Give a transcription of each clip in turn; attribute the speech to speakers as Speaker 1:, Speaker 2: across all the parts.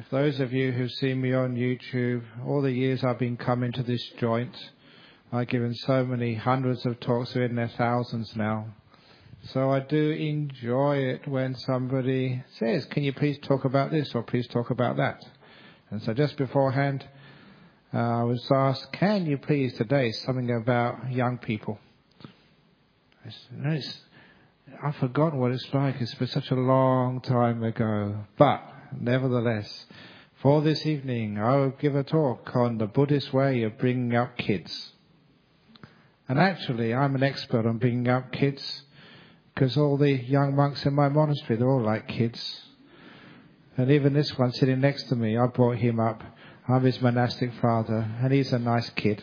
Speaker 1: If those of you who've seen me on YouTube, all the years I've been coming to this joint, I've given so many hundreds of talks, we're in their thousands now. So I do enjoy it when somebody says, can you please talk about this or please talk about that? And so just beforehand, I was asked, can you please today something about young people? I said, I've forgotten what it's like. It's been such a long time ago. But nevertheless, for this evening, I will give a talk on the Buddhist way of bringing up kids. And actually, I'm an expert on bringing up kids because all the young monks in my monastery, they're all like kids. And even this one sitting next to me, I brought him up. I'm his monastic father, and he's a nice kid.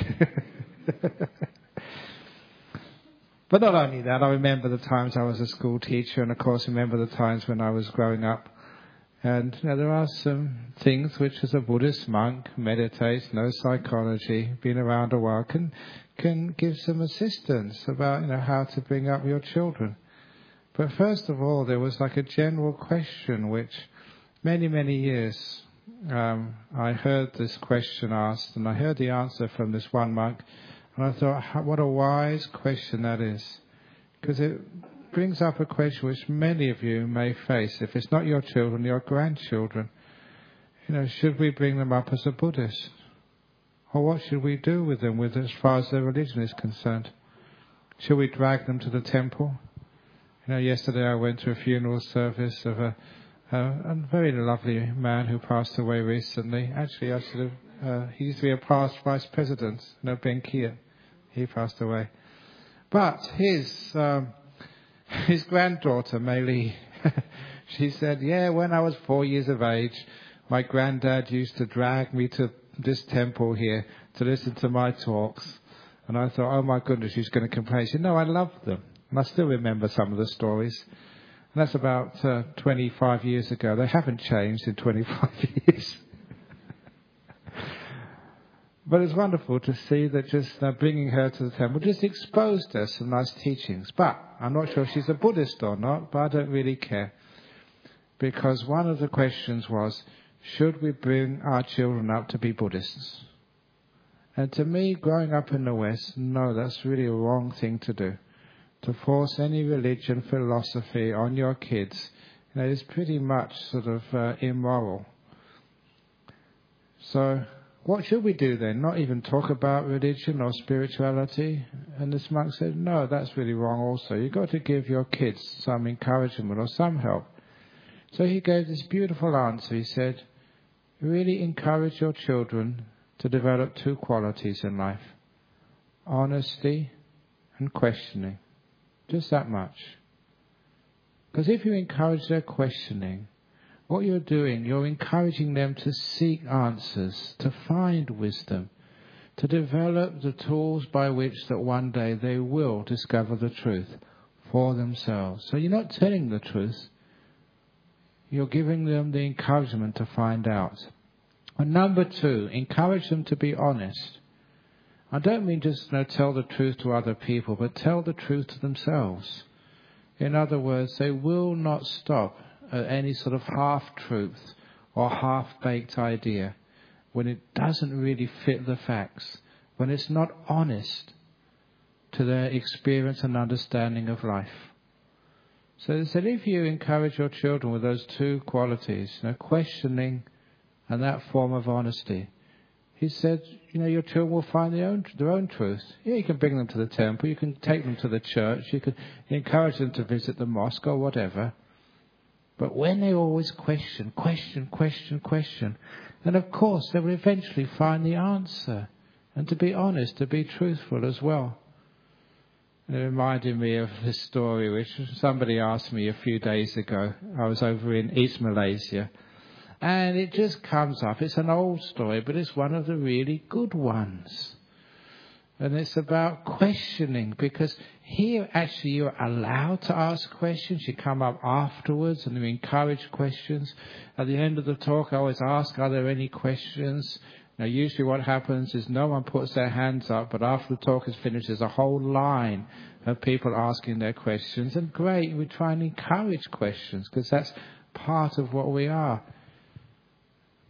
Speaker 1: But not only that, I remember the times I was a school teacher, and of course remember the times when I was growing up. And there are some things which, as a Buddhist monk, meditates, knows psychology, been around a while, can give some assistance about how to bring up your children. But first of all, there was like a general question which many years I heard this question asked, and I heard the answer from this one monk, and I thought, what a wise question that is, because it brings up a question which many of you may face. If it's not your children, your grandchildren, should we bring them up as a Buddhist? Or what should we do with them as far as their religion is concerned? Should we drag them to the temple? Yesterday I went to a funeral service of a very lovely man who passed away recently. Actually, he used to be a past vice president, Ben Kia. He passed away. But his granddaughter, Mei Li, she said, when I was 4 years of age, my granddad used to drag me to this temple here to listen to my talks. And I thought, oh my goodness, she's going to complain. She said, no, I loved them. And I still remember some of the stories. And that's about 25 years ago. They haven't changed in 25 years. But it's wonderful to see that just bringing her to the temple just exposed her some nice teachings. But I'm not sure if she's a Buddhist or not, but I don't really care. Because one of the questions was, should we bring our children up to be Buddhists? And to me, growing up in the West, no, that's really a wrong thing to do. To force any religion, philosophy on your kids, is pretty much sort of immoral. So what should we do then? Not even talk about religion or spirituality? And this monk said, no, that's really wrong also. You've got to give your kids some encouragement or some help. So he gave this beautiful answer. He said, really encourage your children to develop two qualities in life: honesty and questioning. Just that much. Because if you encourage their questioning, what you're doing, you're encouraging them to seek answers, to find wisdom, to develop the tools by which that one day they will discover the truth for themselves. So you're not telling the truth. You're giving them the encouragement to find out. And number two, encourage them to be honest. I don't mean just tell the truth to other people, but tell the truth to themselves. In other words, they will not stop at any sort of half-truth or half-baked idea when it doesn't really fit the facts, when it's not honest to their experience and understanding of life. So they said, if you encourage your children with those two qualities, questioning and that form of honesty, he said, your children will find their own truth. Yeah, you can bring them to the temple, you can take them to the church, you can encourage them to visit the mosque or whatever. But when they always question, then of course they will eventually find the answer. And to be honest, to be truthful as well. It reminded me of this story which somebody asked me a few days ago. I was over in East Malaysia. And it just comes up. It's an old story, but it's one of the really good ones. And it's about questioning, because here actually you're allowed to ask questions. You come up afterwards and you encourage questions. At the end of the talk, I always ask, are there any questions? Now, usually what happens is no one puts their hands up, but after the talk is finished, there's a whole line of people asking their questions. And great, we try and encourage questions, because that's part of what we are.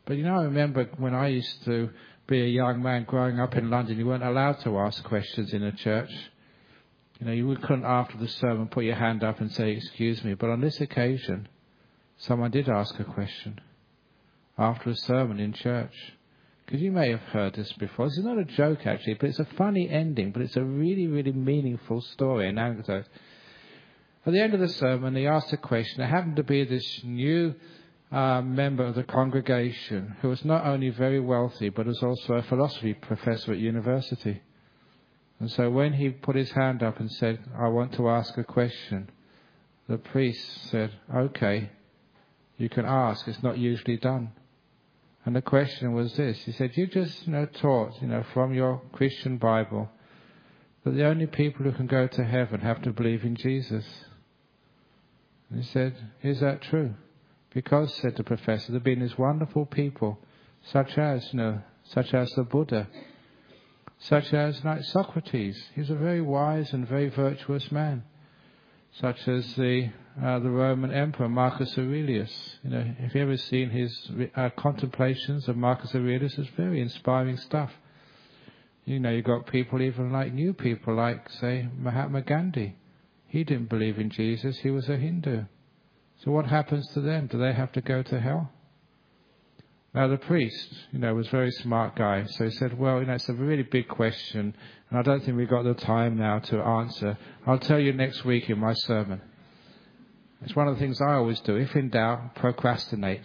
Speaker 1: But I remember when I used to be a young man growing up in London, you weren't allowed to ask questions in a church. You couldn't after the sermon put your hand up and say, excuse me. But on this occasion, someone did ask a question after a sermon in church. Because you may have heard this before. This is not a joke, actually, but it's a funny ending, but it's a really, really meaningful story, an anecdote. At the end of the sermon, he asked a question. There happened to be this new member of the congregation who was not only very wealthy, but was also a philosophy professor at university. And so when he put his hand up and said, I want to ask a question, the priest said, okay, you can ask. It's not usually done. And the question was this. He said, you just taught, from your Christian Bible that the only people who can go to heaven have to believe in Jesus. And he said, is that true? Because, said the professor, there have been these wonderful people, such as the Buddha, such as like Socrates. He's a very wise and very virtuous man. Such as the Roman Emperor Marcus Aurelius. If you ever seen his contemplations of Marcus Aurelius, it's very inspiring stuff. You've got people even like new people, like, say, Mahatma Gandhi. He didn't believe in Jesus, he was a Hindu. So what happens to them? Do they have to go to hell? Now the priest, was a very smart guy. So he said, well, it's a really big question, and I don't think we've got the time now to answer. I'll tell you next week in my sermon. It's one of the things I always do. If in doubt, procrastinate.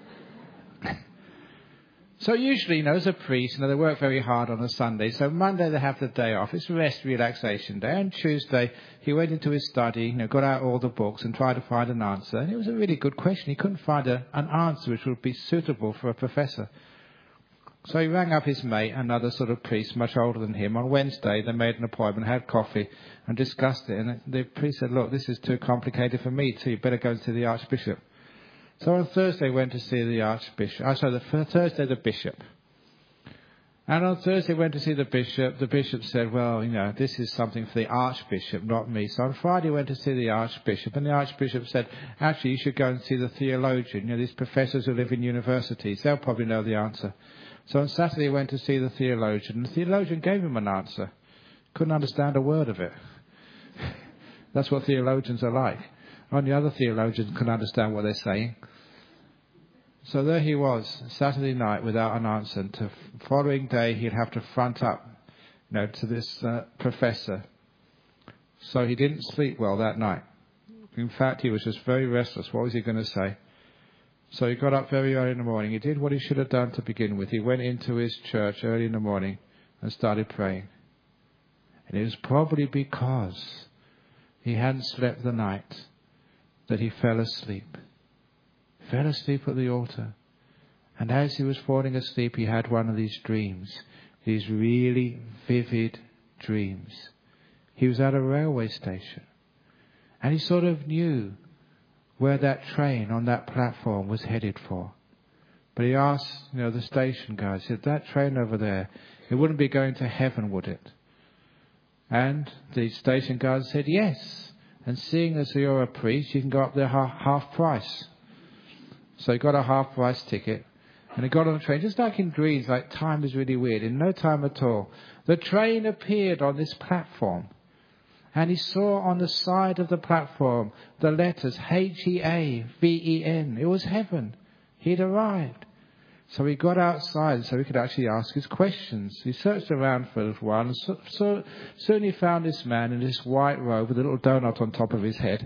Speaker 1: So usually, as a priest, they work very hard on a Sunday. So Monday they have the day off. It's a rest, relaxation day. And Tuesday, he went into his study, got out all the books and tried to find an answer. And it was a really good question. He couldn't find an answer which would be suitable for a professor. So he rang up his mate, another sort of priest, much older than him. On Wednesday, they made an appointment, had coffee, and discussed it. And the priest said, look, this is too complicated for me too. You better go and see the Archbishop. So on Thursday, went to see the Archbishop. Thursday, the Bishop. And on Thursday, went to see the Bishop. The Bishop said, well, this is something for the Archbishop, not me. So on Friday, went to see the Archbishop. And the Archbishop said, actually, you should go and see the theologian. These professors who live in universities, they'll probably know the answer. So on Saturday, he went to see the theologian. And the theologian gave him an answer. Couldn't understand a word of it. That's what theologians are like. Only other theologians can understand what they're saying. So there he was, Saturday night, without an answer. And the following day, he'd have to front up, to this professor. So he didn't sleep well that night. In fact, he was just very restless. What was he going to say? So he got up very early in the morning. He did what he should have done to begin with. He went into his church early in the morning and started praying. And it was probably because he hadn't slept the night that he fell asleep. Fell asleep at the altar. And as he was falling asleep, he had one of these dreams. These really vivid dreams. He was at a railway station. And he sort of knew where that train on that platform was headed for. But he asked, the station guy, he said, that train over there, it wouldn't be going to heaven, would it? And the station guard said, yes. And seeing as you're a priest, you can go up there half price. So he got a half price ticket. And he got on the train, just like in dreams, like time is really weird. In no time at all, the train appeared on this platform. And he saw on the side of the platform the letters H-E-A-V-E-N. It was heaven. He'd arrived. So he got outside so he could actually ask his questions. He searched around for a little while and so soon he found this man in this white robe with a little donut on top of his head.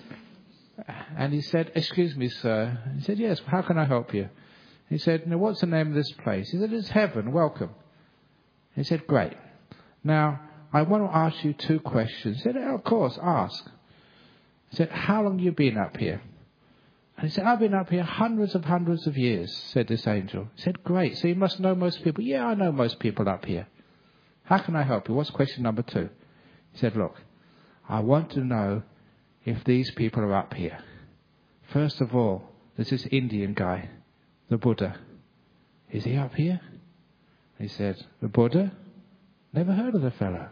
Speaker 1: And he said, excuse me, sir. He said, yes, how can I help you? He said, now what's the name of this place? He said, it's heaven, welcome. He said, great. Now, I want to ask you 2 questions. He said, oh, of course, ask. He said, how long have you been up here? And he said, I've been up here hundreds of years, said this angel. He said, great, so you must know most people. Yeah, I know most people up here. How can I help you? What's question number 2? He said, look, I want to know if these people are up here. First of all, there's this Indian guy, the Buddha. Is he up here? He said, the Buddha? Never heard of the fellow.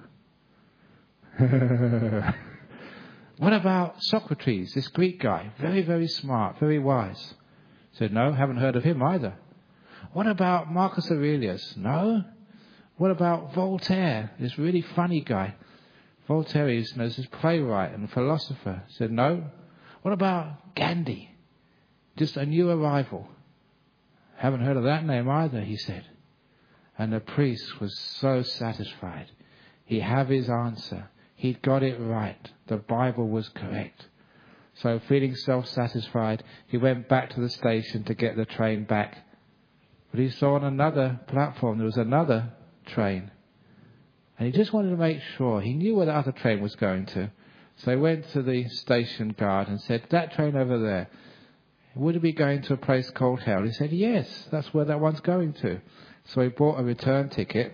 Speaker 1: What about Socrates, this Greek guy? Very, very smart, very wise. He said, no, haven't heard of him either. What about Marcus Aurelius? No. What about Voltaire, this really funny guy? Voltaire is known as this playwright and philosopher. He said, no. What about Gandhi? Just a new arrival. Haven't heard of that name either, he said. And the priest was so satisfied. He had his answer. He'd got it right. The Bible was correct. So feeling self-satisfied, he went back to the station to get the train back. But he saw on another platform there was another train. And he just wanted to make sure. He knew where the other train was going to. So he went to the station guard and said, that train over there, would it be going to a place called hell? He said, yes, that's where that one's going to. So he bought a return ticket.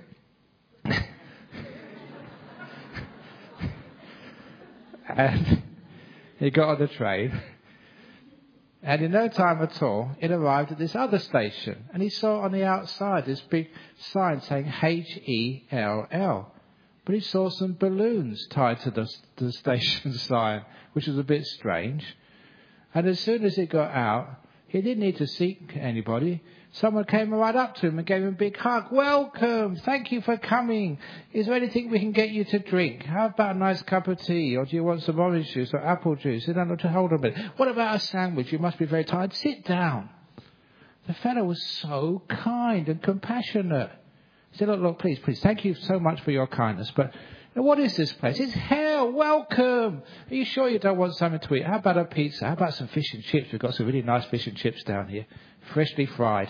Speaker 1: And he got on the train. And in no time at all, it arrived at this other station. And he saw on the outside this big sign saying H-E-L-L. But he saw some balloons tied to the station sign, which was a bit strange. And as soon as he got out, he didn't need to seek anybody. Someone came right up to him and gave him a big hug. Welcome. Thank you for coming. Is there anything we can get you to drink? How about a nice cup of tea? Or do you want some orange juice or apple juice? You don't have to hold on a minute. What about a sandwich? You must be very tired. Sit down. The fellow was so kind and compassionate. He said, look, please, thank you so much for your kindness. But what is this place? It's hell. Welcome. Are you sure you don't want something to eat? How about a pizza? How about some fish and chips? We've got some really nice fish and chips down here. Freshly fried.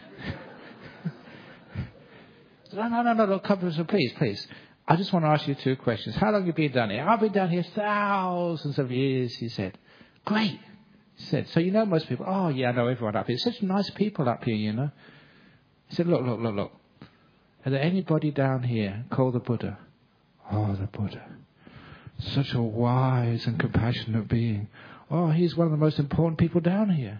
Speaker 1: No, look, please. I just want to ask you 2 questions. How long have you been down here? I've been down here thousands of years, he said. Great. He said, so you know most people? Oh, yeah, I know everyone up here. Such nice people up here, you know. He said, look. Are there anybody down here called the Buddha? Oh, the Buddha. Such a wise and compassionate being. Oh, he's one of the most important people down here.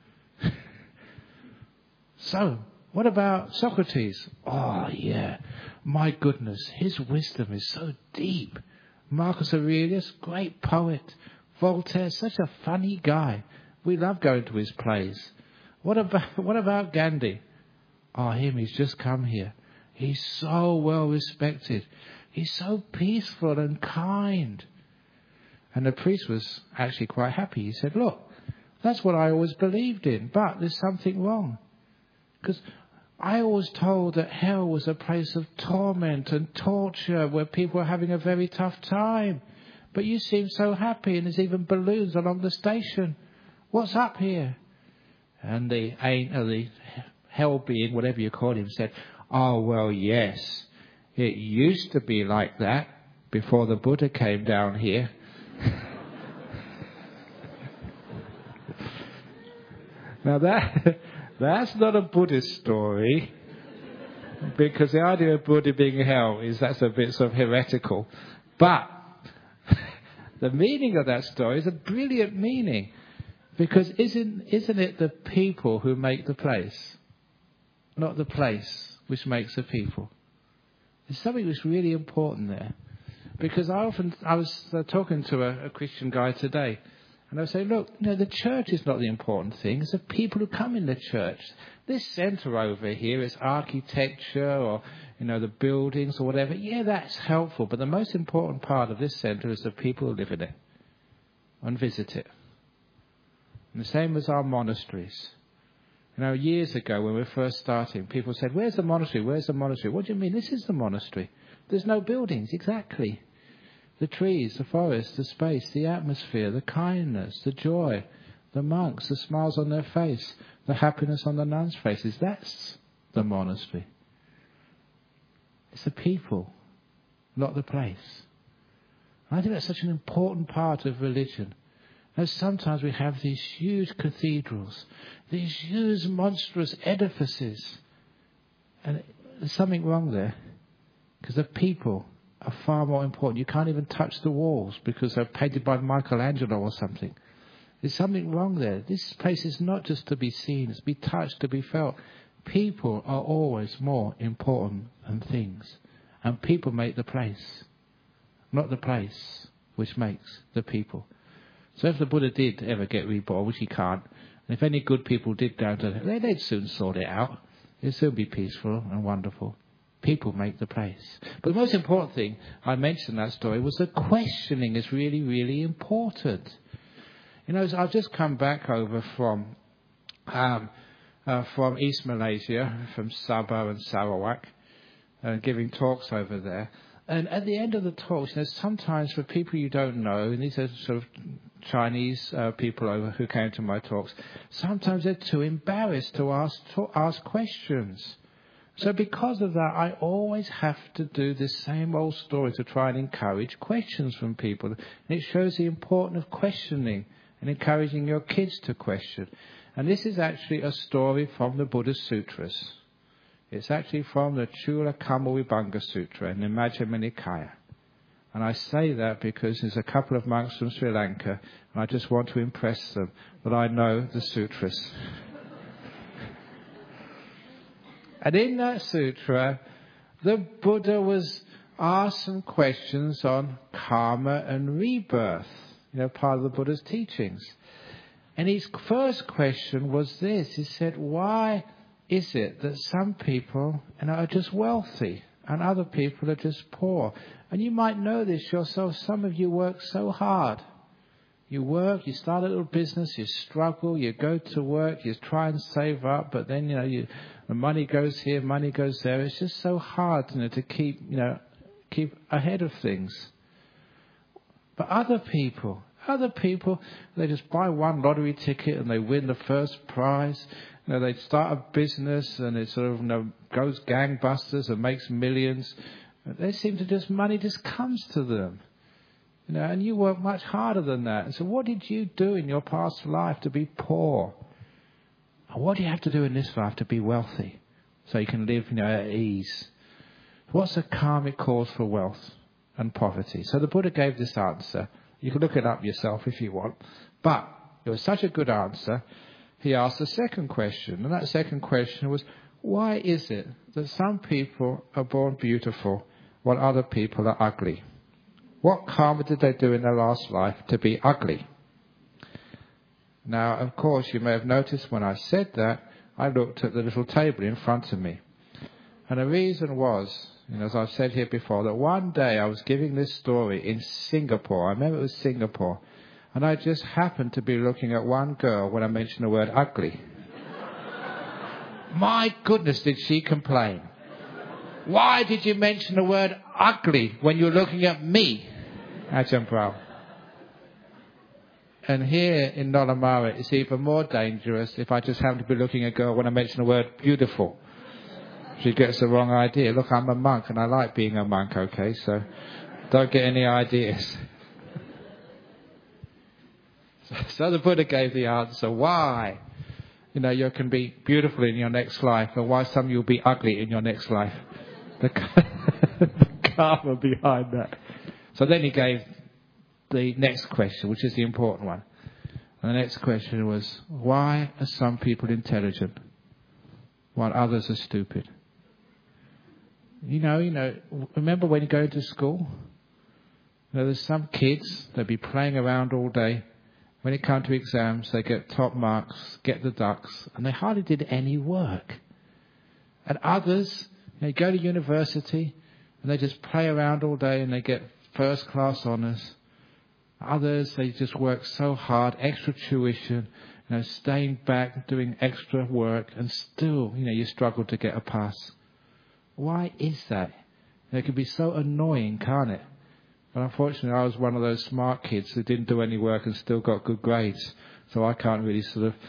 Speaker 1: So, what about Socrates? Oh, yeah. My goodness, his wisdom is so deep. Marcus Aurelius, great poet. Voltaire, such a funny guy. We love going to his plays. What about Gandhi? Oh, he's just come here. He's so well respected. He's so peaceful and kind. And the priest was actually quite happy. He said, look, that's what I always believed in, but there's something wrong. Because I always told that hell was a place of torment and torture where people are having a very tough time. But you seem so happy, and there's even balloons along the station. What's up here? And the hell being, whatever you call him, said, oh, well, yes. It used to be like that before the Buddha came down here. Now that's not a Buddhist story, because the idea of Buddha being hell that's a bit sort of heretical. But the meaning of that story is a brilliant meaning, because isn't it the people who make the place, not the place which makes the people? There's something that's really important there. Because I was talking to a Christian guy today, and I was saying, look, the church is not the important thing. It's the people who come in the church. This centre over here is architecture or, the buildings or whatever. Yeah, that's helpful. But the most important part of this centre is the people who live in it and visit it. And the same as our monasteries. Years ago when we were first starting, people said, where's the monastery? Where's the monastery? What do you mean? This is the monastery. There's no buildings. Exactly. The trees, the forest, the space, the atmosphere, the kindness, the joy, the monks, the smiles on their face, the happiness on the nuns' faces. That's the monastery. It's the people, not the place. And I think that's such an important part of religion. Sometimes we have these huge cathedrals, these huge monstrous edifices, and there's something wrong there, because the people are far more important. You can't even touch the walls because they're painted by Michelangelo or something. There's something wrong there. This place is not just to be seen, it's to be touched, to be felt. People are always more important than things, and people make the place, not the place which makes the people. So if the Buddha did ever get reborn, which he can't, and if any good people did down to there, they'd soon sort it out. It'll still be peaceful and wonderful. People make the place. But the most important thing I mentioned in that story was the questioning is really, really important. You know, I've just come back over from East Malaysia, from Sabah and Sarawak, giving talks over there. And at the end of the talks, you know, sometimes for people you don't know, and these are sort of Chinese people over who came to my talks, sometimes they're too embarrassed to ask questions. So because of that, I always have to do this same old story to try and encourage questions from people. And it shows the importance of questioning and encouraging your kids to question. And this is actually a story from the Buddhist Sutras. It's actually from the Chula Kamavibhanga Sutra in the Majjhima Nikaya. And I say that because there's a couple of monks from Sri Lanka, and I just want to impress them that I know the sutras. And in that sutra, the Buddha was asked some questions on karma and rebirth, you know, part of the Buddha's teachings. And his first question was this. He said, why is it that some people, you know, are just wealthy and other people are just poor? And you might know this yourself. Some of you work so hard. You work, you start a little business, you struggle, you go to work, you try and save up, but then, you know, the money goes here, money goes there. It's just so hard, you know, to keep ahead of things. But other people, they just buy one lottery ticket and they win the first prize. You know, they start a business and it sort of, you know, goes gangbusters and makes millions. They seem to money just comes to them. You know, and you work much harder than that. And so what did you do in your past life to be poor? And what do you have to do in this life to be wealthy? So you can live, you know, at ease. What's the karmic cause for wealth and poverty? So the Buddha gave this answer. You can look it up yourself if you want. But it was such a good answer, he asked a second question. And that second question was, why is it that some people are born beautiful while other people are ugly? What karma did they do in their last life to be ugly? Now, of course, you may have noticed when I said that, I looked at the little table in front of me. And the reason was, you know, as I've said here before, that one day I was giving this story in Singapore. I remember it was Singapore. And I just happened to be looking at one girl when I mentioned the word ugly. My goodness, did she complain. Why did you mention the word ugly when you're looking at me? Ajahn Brahm. And here in Nollamara, it's even more dangerous if I just happen to be looking at a girl when I mention the word beautiful. She gets the wrong idea. Look, I'm a monk and I like being a monk, okay? So don't get any ideas. So the Buddha gave the answer. Why? You know, you can be beautiful in your next life, and why some of you will be ugly in your next life. The karma behind that. So then he gave the next question, which is the important one. And the next question was, why are some people intelligent while others are stupid? You know, remember when you go to school? You know, there's some kids, they'll be playing around all day. When it comes to exams, they get top marks, get the ducks, and they hardly did any work. And others, they go to university, and they just play around all day, and they get first-class honours. Others, they just work so hard, extra tuition, you know, staying back, doing extra work, and still, you know, you struggle to get a pass. Why is that? It can be so annoying, can't it? But unfortunately, I was one of those smart kids who didn't do any work and still got good grades. So I can't really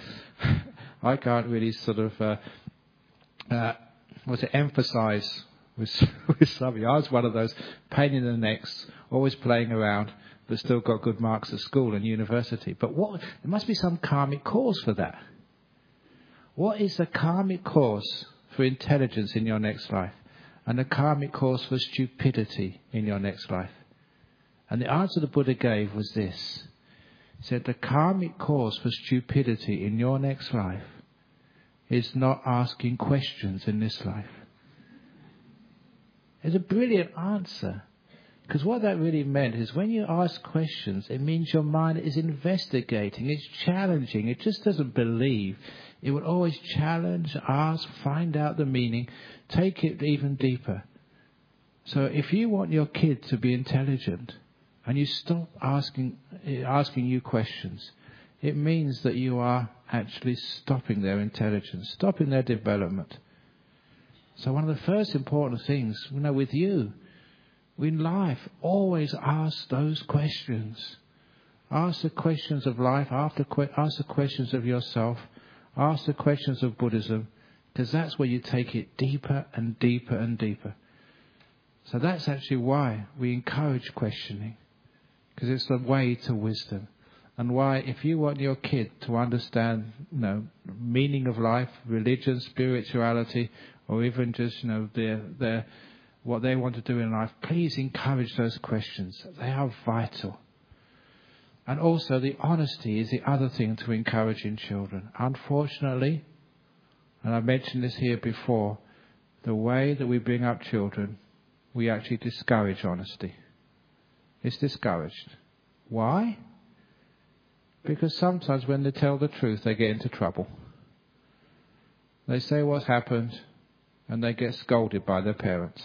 Speaker 1: emphasise with some of you. I was one of those pain in the necks, always playing around, but still got good marks at school and university. But there must be some karmic cause for that. What is the karmic cause for intelligence in your next life? And the karmic cause for stupidity in your next life? And the answer the Buddha gave was this. He said, the karmic cause for stupidity in your next life is not asking questions in this life. It's a brilliant answer. Because what that really meant is when you ask questions, it means your mind is investigating, it's challenging, it just doesn't believe. It will always challenge, ask, find out the meaning, take it even deeper. So if you want your kid to be intelligent and you stop asking you questions, it means that you are actually stopping their intelligence, stopping their development. So one of the first important things, with you, in life, always ask those questions. Ask the questions of life, ask the questions of yourself, ask the questions of Buddhism, because that's where you take it deeper and deeper and deeper. So that's actually why we encourage questioning, because it's the way to wisdom. And why, if you want your kid to understand, meaning of life, religion, spirituality, or even just, their what they want to do in life, please encourage those questions. They are vital. And also the honesty is the other thing to encourage in children. Unfortunately, and I mentioned this here before, the way that we bring up children, we actually discourage honesty. It's discouraged. Why? Because sometimes when they tell the truth, they get into trouble. They say what's happened, and they get scolded by their parents.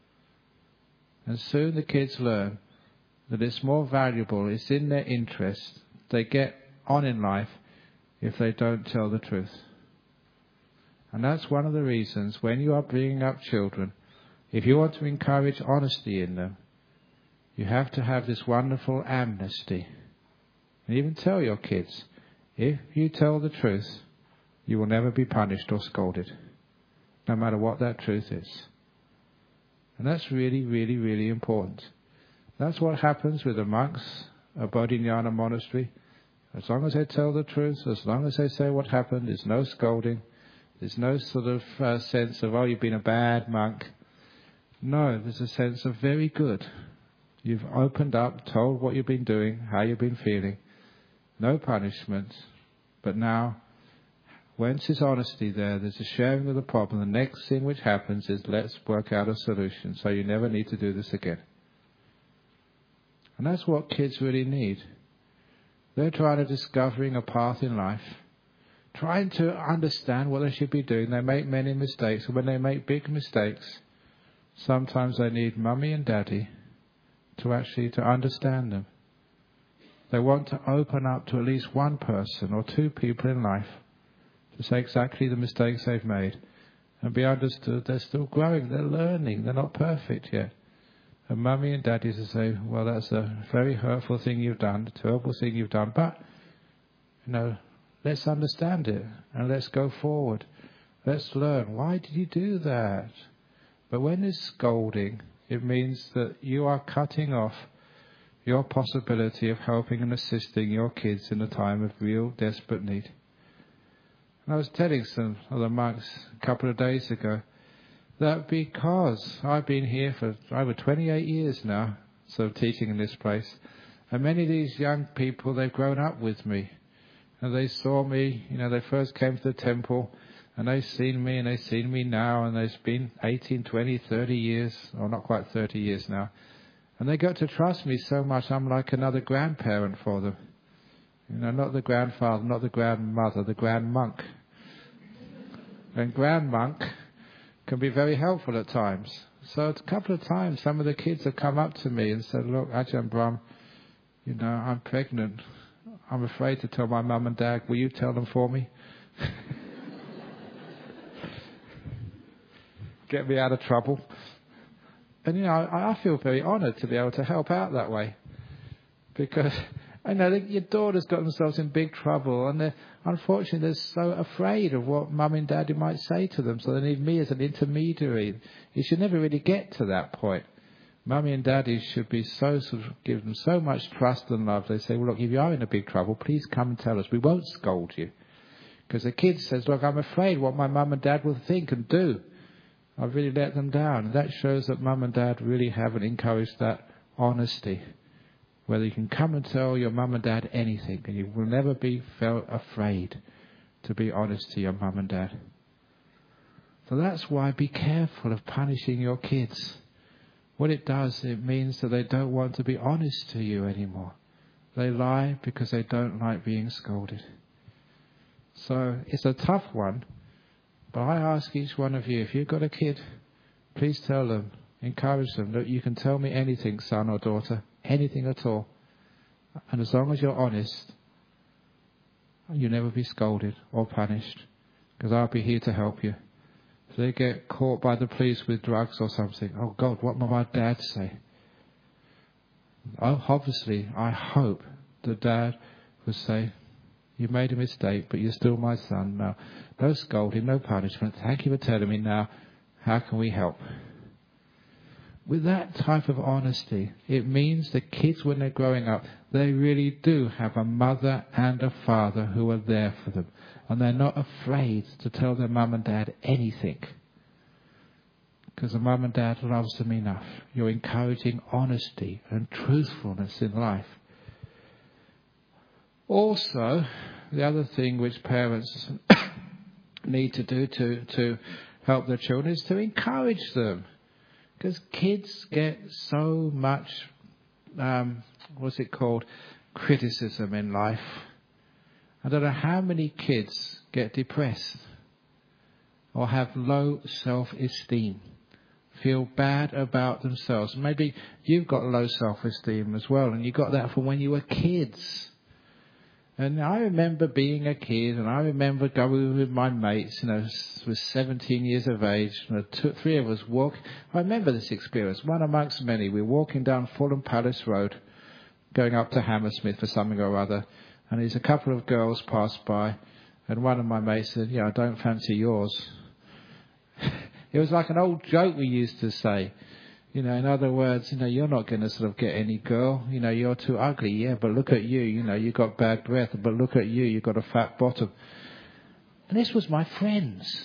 Speaker 1: And soon the kids learn that it's more valuable, it's in their interest, they get on in life if they don't tell the truth. And that's one of the reasons when you are bringing up children, if you want to encourage honesty in them, you have to have this wonderful amnesty. And even tell your kids, if you tell the truth, you will never be punished or scolded, no matter what that truth is. And that's really, really, really important. That's what happens with the monks at Bodhinyana Monastery. As long as they tell the truth, as long as they say what happened, there's no scolding. There's no sort of sense of, you've been a bad monk. No, there's a sense of very good. You've opened up, told what you've been doing, how you've been feeling. No punishment. But now, once there's honesty there's a sharing of the problem. The next thing which happens is let's work out a solution so you never need to do this again. And that's what kids really need. They're trying to discovering a path in life, trying to understand what they should be doing. They make many mistakes, and when they make big mistakes, sometimes they need mummy and daddy to understand them. They want to open up to at least one person or two people in life to say exactly the mistakes they've made and be understood. They're still growing, they're learning, they're not perfect yet. And mummy and daddy to say, well, that's a very hurtful thing you've done, a terrible thing you've done, but, let's understand it and let's go forward. Let's learn. Why did you do that? But when there's scolding, it means that you are cutting off your possibility of helping and assisting your kids in a time of real desperate need. And I was telling some of the monks a couple of days ago that because I've been here for over 28 years now, so teaching in this place, and many of these young people, they've grown up with me. And they saw me, they first came to the temple, and they've seen me, and they've seen me now, and they've been 18, 20, 30 years, or not quite 30 years now. And they got to trust me so much, I'm like another grandparent for them. Not the grandfather, not the grandmother, the grand monk. And grand monk can be very helpful at times. So a couple of times, some of the kids have come up to me and said, look, Ajahn Brahm, I'm pregnant. I'm afraid to tell my mum and dad. Will you tell them for me? Get me out of trouble. And, I feel very honoured to be able to help out that way. Because, your daughters got themselves in big trouble. And unfortunately, they're so afraid of what mum and daddy might say to them. So they need me as an intermediary. You should never really get to that point. Mummy and daddy should be give them so much trust and love. They say, well, look, if you are in a big trouble, please come and tell us. We won't scold you. Because the kid says, look, I'm afraid what my mum and dad will think and do. I've really let them down. And that shows that mum and dad really haven't encouraged that honesty. Whether you can come and tell your mum and dad anything, and you will never be felt afraid to be honest to your mum and dad. So that's why be careful of punishing your kids. what it does, it means that they don't want to be honest to you anymore. They lie because they don't like being scolded. So it's a tough one, but I ask each one of you, if you've got a kid, please tell them, encourage them, that you can tell me anything, son or daughter, anything at all. And as long as you're honest, you'll never be scolded or punished, because I'll be here to help you. If they get caught by the police with drugs or something, oh God, what will my dad say? Oh, obviously, I hope the dad would say, you made a mistake, but you're still my son. Now, no scolding, no punishment. Thank you for telling me now. How can we help? With that type of honesty, it means that kids, when they're growing up, they really do have a mother and a father who are there for them. And they're not afraid to tell their mum and dad anything, because the mum and dad loves them enough. You're encouraging honesty and truthfulness in life. Also, the other thing which parents need to do to help their children is to encourage them. Because kids get so much, criticism in life. I don't know how many kids get depressed or have low self-esteem, feel bad about themselves. Maybe you've got low self-esteem as well, and you got that from when you were kids. And I remember being a kid, and I remember going with my mates, was 17 years of age, and three of us walk. I remember this experience, one amongst many. We were walking down Fulham Palace Road, going up to Hammersmith for something or other, and there's a couple of girls passed by, and one of my mates said, I don't fancy yours. It was like an old joke we used to say. In other words, you're not going to sort of get any girl. You're too ugly. Yeah, but look at you. You got bad breath. But look at you. You got a fat bottom. And this was my friends.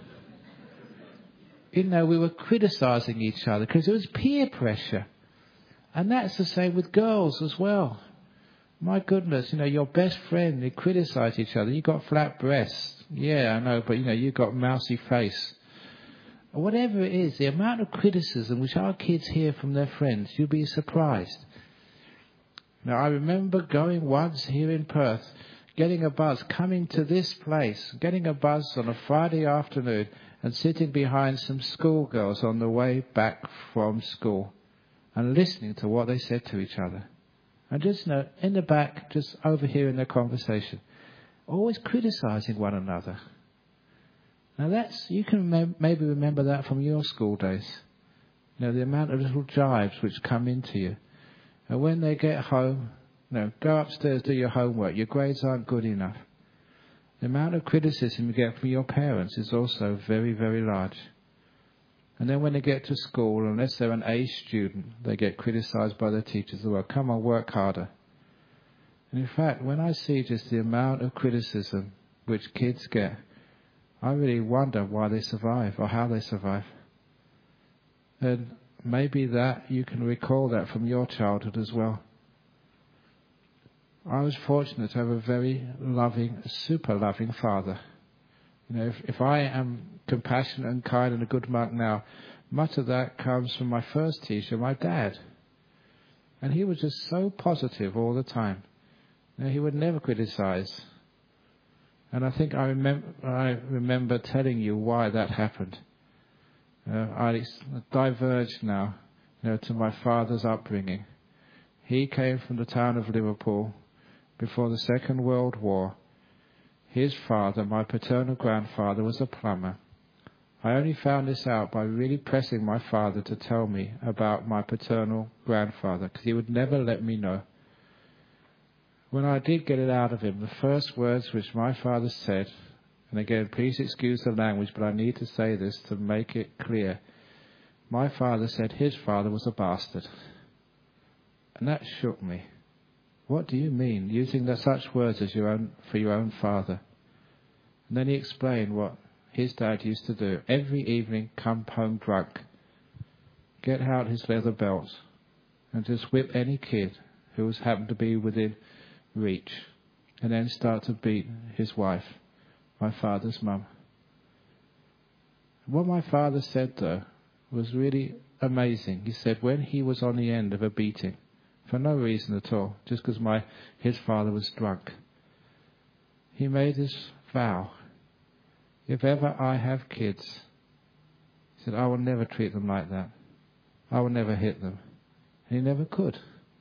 Speaker 1: We were criticizing each other because it was peer pressure. And that's the same with girls as well. My goodness, your best friend, they criticize each other. You got flat breasts. Yeah, I know, but you got mousy face. Whatever it is, the amount of criticism which our kids hear from their friends, you'll be surprised. Now, I remember going once here in Perth, getting a bus, coming to this place, getting a bus on a Friday afternoon and sitting behind some schoolgirls on the way back from school and listening to what they said to each other. And just, in the back, just overhearing their conversation, always criticizing one another. Now you can maybe remember that from your school days. The amount of little jibes which come into you. And when they get home, go upstairs, do your homework, your grades aren't good enough. The amount of criticism you get from your parents is also very, very large. And then when they get to school, unless they're an A student, they get criticized by their teachers as well. Come on, work harder. And in fact, when I see just the amount of criticism which kids get, I really wonder why they survive or how they survive. And maybe that you can recall that from your childhood as well. I was fortunate to have a very loving, super loving father. If I am compassionate and kind and a good monk now, much of that comes from my first teacher, my dad. And he was just so positive all the time. He would never criticize. And I think I remember telling you why that happened. I diverge now, to my father's upbringing. He came from the town of Liverpool before the Second World War. His father, my paternal grandfather, was a plumber. I only found this out by really pressing my father to tell me about my paternal grandfather, because he would never let me know. When I did get it out of him, the first words which my father said, and again, please excuse the language, but I need to say this to make it clear. My father said his father was a bastard. And that shook me. What do you mean, using such words as for your own father? And then he explained what his dad used to do. Every evening, come home drunk, get out his leather belt, and just whip any kid who happened to be within reach, and then start to beat his wife, my father's mum. What my father said, though, was really amazing. He said when he was on the end of a beating, for no reason at all, just because his father was drunk, he made this vow: if ever I have kids, he said, I will never treat them like that. I will never hit them. And he never could.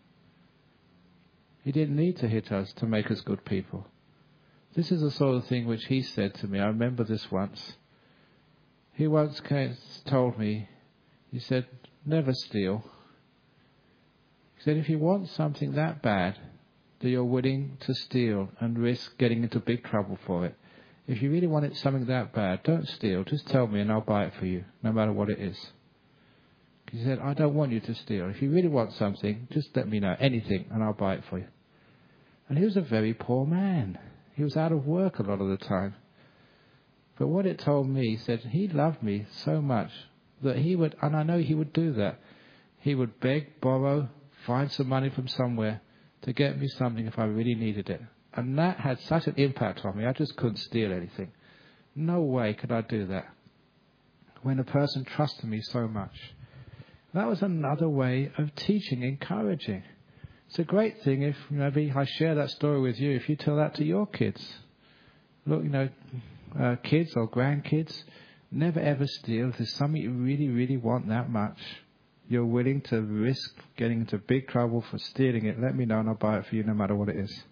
Speaker 1: He didn't need to hit us to make us good people. This is the sort of thing which he said to me. I remember this once. He once told me, he said, never steal. He said, if you want something that bad that you're willing to steal and risk getting into big trouble for it, if you really want it something that bad, don't steal. Just tell me and I'll buy it for you, no matter what it is. He said, I don't want you to steal. If you really want something, just let me know, anything, and I'll buy it for you. And he was a very poor man. He was out of work a lot of the time. But what it told me, he said, he loved me so much that he would, and I know he would do that, he would beg, borrow, find some money from somewhere to get me something if I really needed it. And that had such an impact on me, I just couldn't steal anything. No way could I do that when a person trusted me so much. That was another way of teaching, encouraging. It's a great thing if maybe I share that story with you, if you tell that to your kids. Look, kids or grandkids, never ever steal. If there's something you really, really want that much, you're willing to risk getting into big trouble for stealing it, let me know and I'll buy it for you no matter what it is.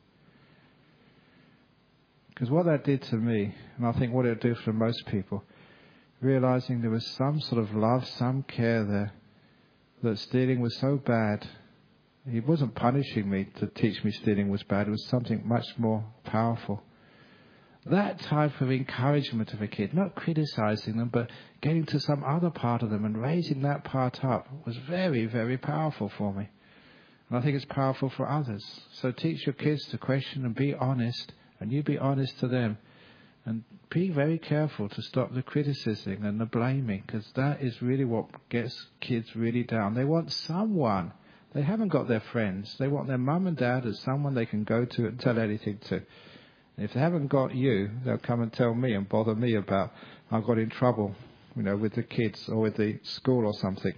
Speaker 1: Because what that did to me, and I think what it would do for most people, realizing there was some sort of love, some care there, that stealing was so bad. He wasn't punishing me to teach me stealing was bad. It was something much more powerful. That type of encouragement of a kid, not criticizing them, but getting to some other part of them and raising that part up, was very, very powerful for me. And I think it's powerful for others. So teach your kids to question and be honest, and you be honest to them. And be very careful to stop the criticising and the blaming, because that is really what gets kids really down. They want someone. They haven't got their friends. They want their mum and dad as someone they can go to and tell anything to. And if they haven't got you, they'll come and tell me and bother me about, I got in trouble, with the kids or with the school or something.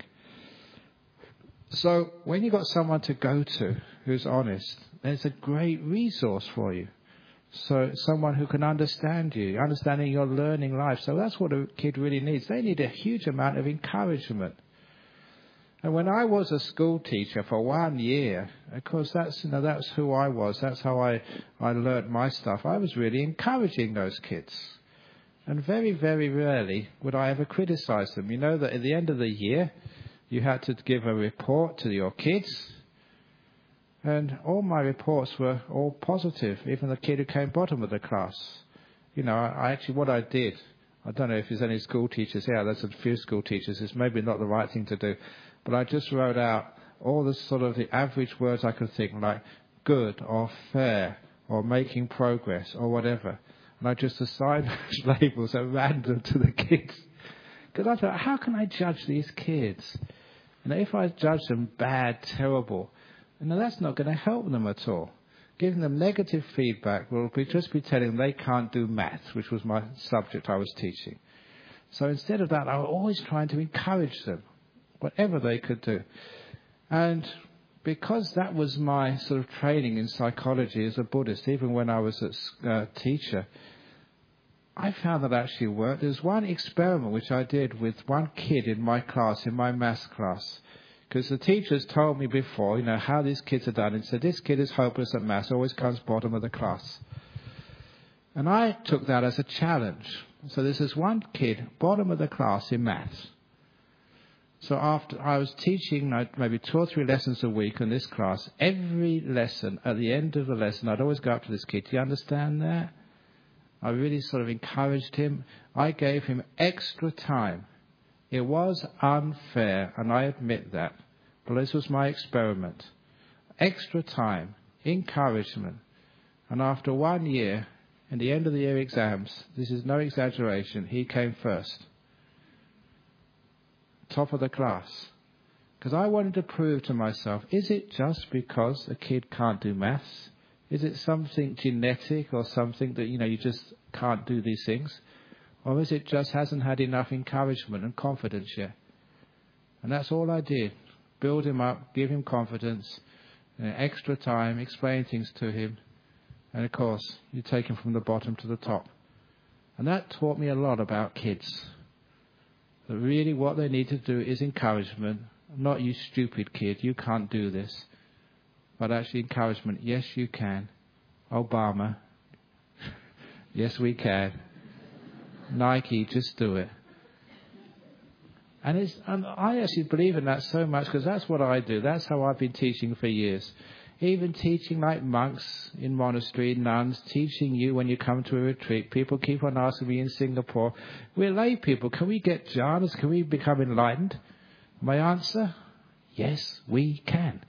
Speaker 1: So when you've got someone to go to who's honest, there's a great resource for you. So someone who can understand you, understanding your learning life. So that's what a kid really needs. They need a huge amount of encouragement. And when I was a school teacher for 1 year, of course that's who I was. That's how I learnt my stuff. I was really encouraging those kids. And very, very rarely would I ever criticize them. You know that at the end of the year, you had to give a report to your kids. And all my reports were all positive, even the kid who came bottom of the class. What I did, I don't know if there's any school teachers here, there's a few school teachers, it's maybe not the right thing to do, but I just wrote out all the sort of the average words I could think, like good or fair or making progress or whatever. And I just assigned labels at random to the kids. Because I thought, how can I judge these kids? If I judge them bad, terrible, that's not going to help them at all. Giving them negative feedback will just be telling them they can't do maths, which was my subject I was teaching. So instead of that, I was always trying to encourage them, whatever they could do. And because that was my sort of training in psychology as a Buddhist, even when I was a teacher, I found that actually worked. There's one experiment which I did with one kid in my class, in my maths class. Because the teachers told me before, how these kids are done. And said, this kid is hopeless at maths, always comes bottom of the class. And I took that as a challenge. So this is one kid, bottom of the class in maths. So after I was teaching maybe 2 or 3 lessons a week in this class, every lesson, at the end of the lesson, I'd always go up to this kid, do you understand that? I really sort of encouraged him. I gave him extra time. It was unfair, and I admit that. But this was my experiment. Extra time, encouragement. And after 1 year, in the end of the year exams, this is no exaggeration, he came first. Top of the class. Because I wanted to prove to myself, is it just because a kid can't do maths? Is it something genetic or something that, you just can't do these things? Or is it just hasn't had enough encouragement and confidence yet? And that's all I did. Build him up, give him confidence, extra time, explain things to him. And of course, you take him from the bottom to the top. And that taught me a lot about kids. That really what they need to do is encouragement. Not you stupid kid, you can't do this. But actually encouragement, yes you can. Obama, yes we can. Nike, just do it. And I actually believe in that so much because that's what I do. That's how I've been teaching for years. Even teaching like monks in monastery, nuns, teaching you when you come to a retreat. People keep on asking me in Singapore, we're lay people, can we get jhanas? Can we become enlightened? My answer, yes, we can.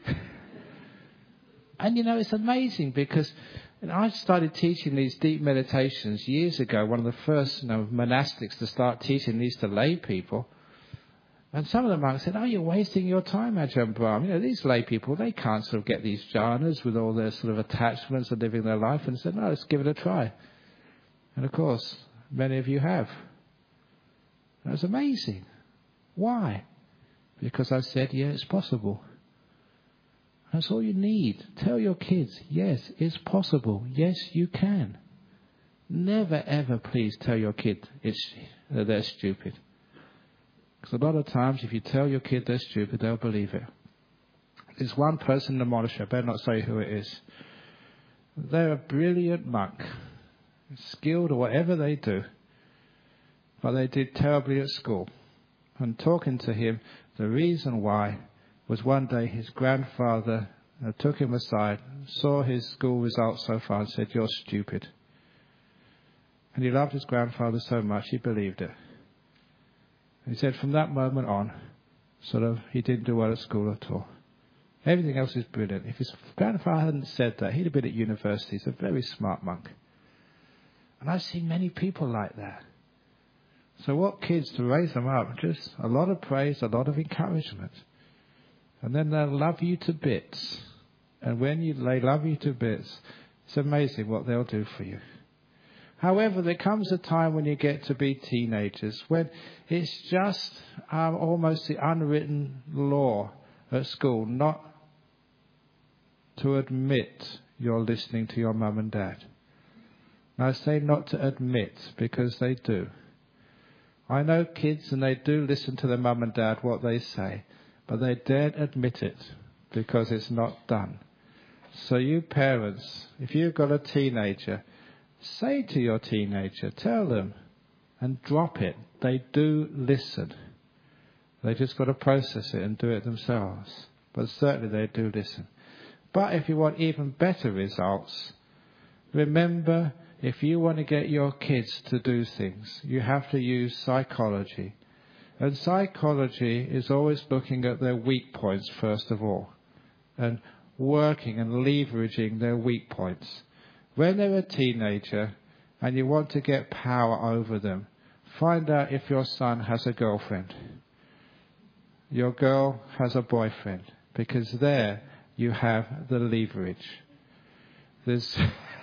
Speaker 1: And it's amazing because I started teaching these deep meditations years ago, one of the first monastics to start teaching these to lay people. And some of the monks said, you're wasting your time, Ajahn Brahm. These lay people, they can't sort of get these jhanas with all their sort of attachments and living their life. And said, no, let's give it a try. And of course, many of you have. That was amazing. Why? Because I said, yeah, it's possible. That's all you need. Tell your kids, yes, it's possible. Yes, you can. Never, ever, please tell your kid that they're stupid. Because a lot of times, if you tell your kid they're stupid, they'll believe it. There's one person in the monastery, I better not say who it is. They're a brilliant monk, skilled or whatever they do, but they did terribly at school. And talking to him, the reason why was one day his grandfather took him aside, saw his school results so far and said, you're stupid. And he loved his grandfather so much he believed it. He said from that moment on, he didn't do well at school at all. Everything else is brilliant. If his grandfather hadn't said that, he'd have been at university. He's a very smart monk. And I've seen many people like that. So what kids to raise them up? Just a lot of praise, a lot of encouragement. And then they'll love you to bits. And when they love you to bits, it's amazing what they'll do for you. However, there comes a time when you get to be teenagers, when it's just almost the unwritten law at school not to admit you're listening to your mum and dad. And I say not to admit because they do. I know kids and they do listen to their mum and dad what they say, but they daren't admit it because it's not done. So you parents, if you've got a teenager, say to your teenager, tell them, and drop it. They do listen. They just got to process it and do it themselves. But certainly they do listen. But if you want even better results, remember, if you want to get your kids to do things, you have to use psychology. And psychology is always looking at their weak points first of all, and working and leveraging their weak points. When they're a teenager and you want to get power over them, find out if your son has a girlfriend. Your girl has a boyfriend, because there you have the leverage. There's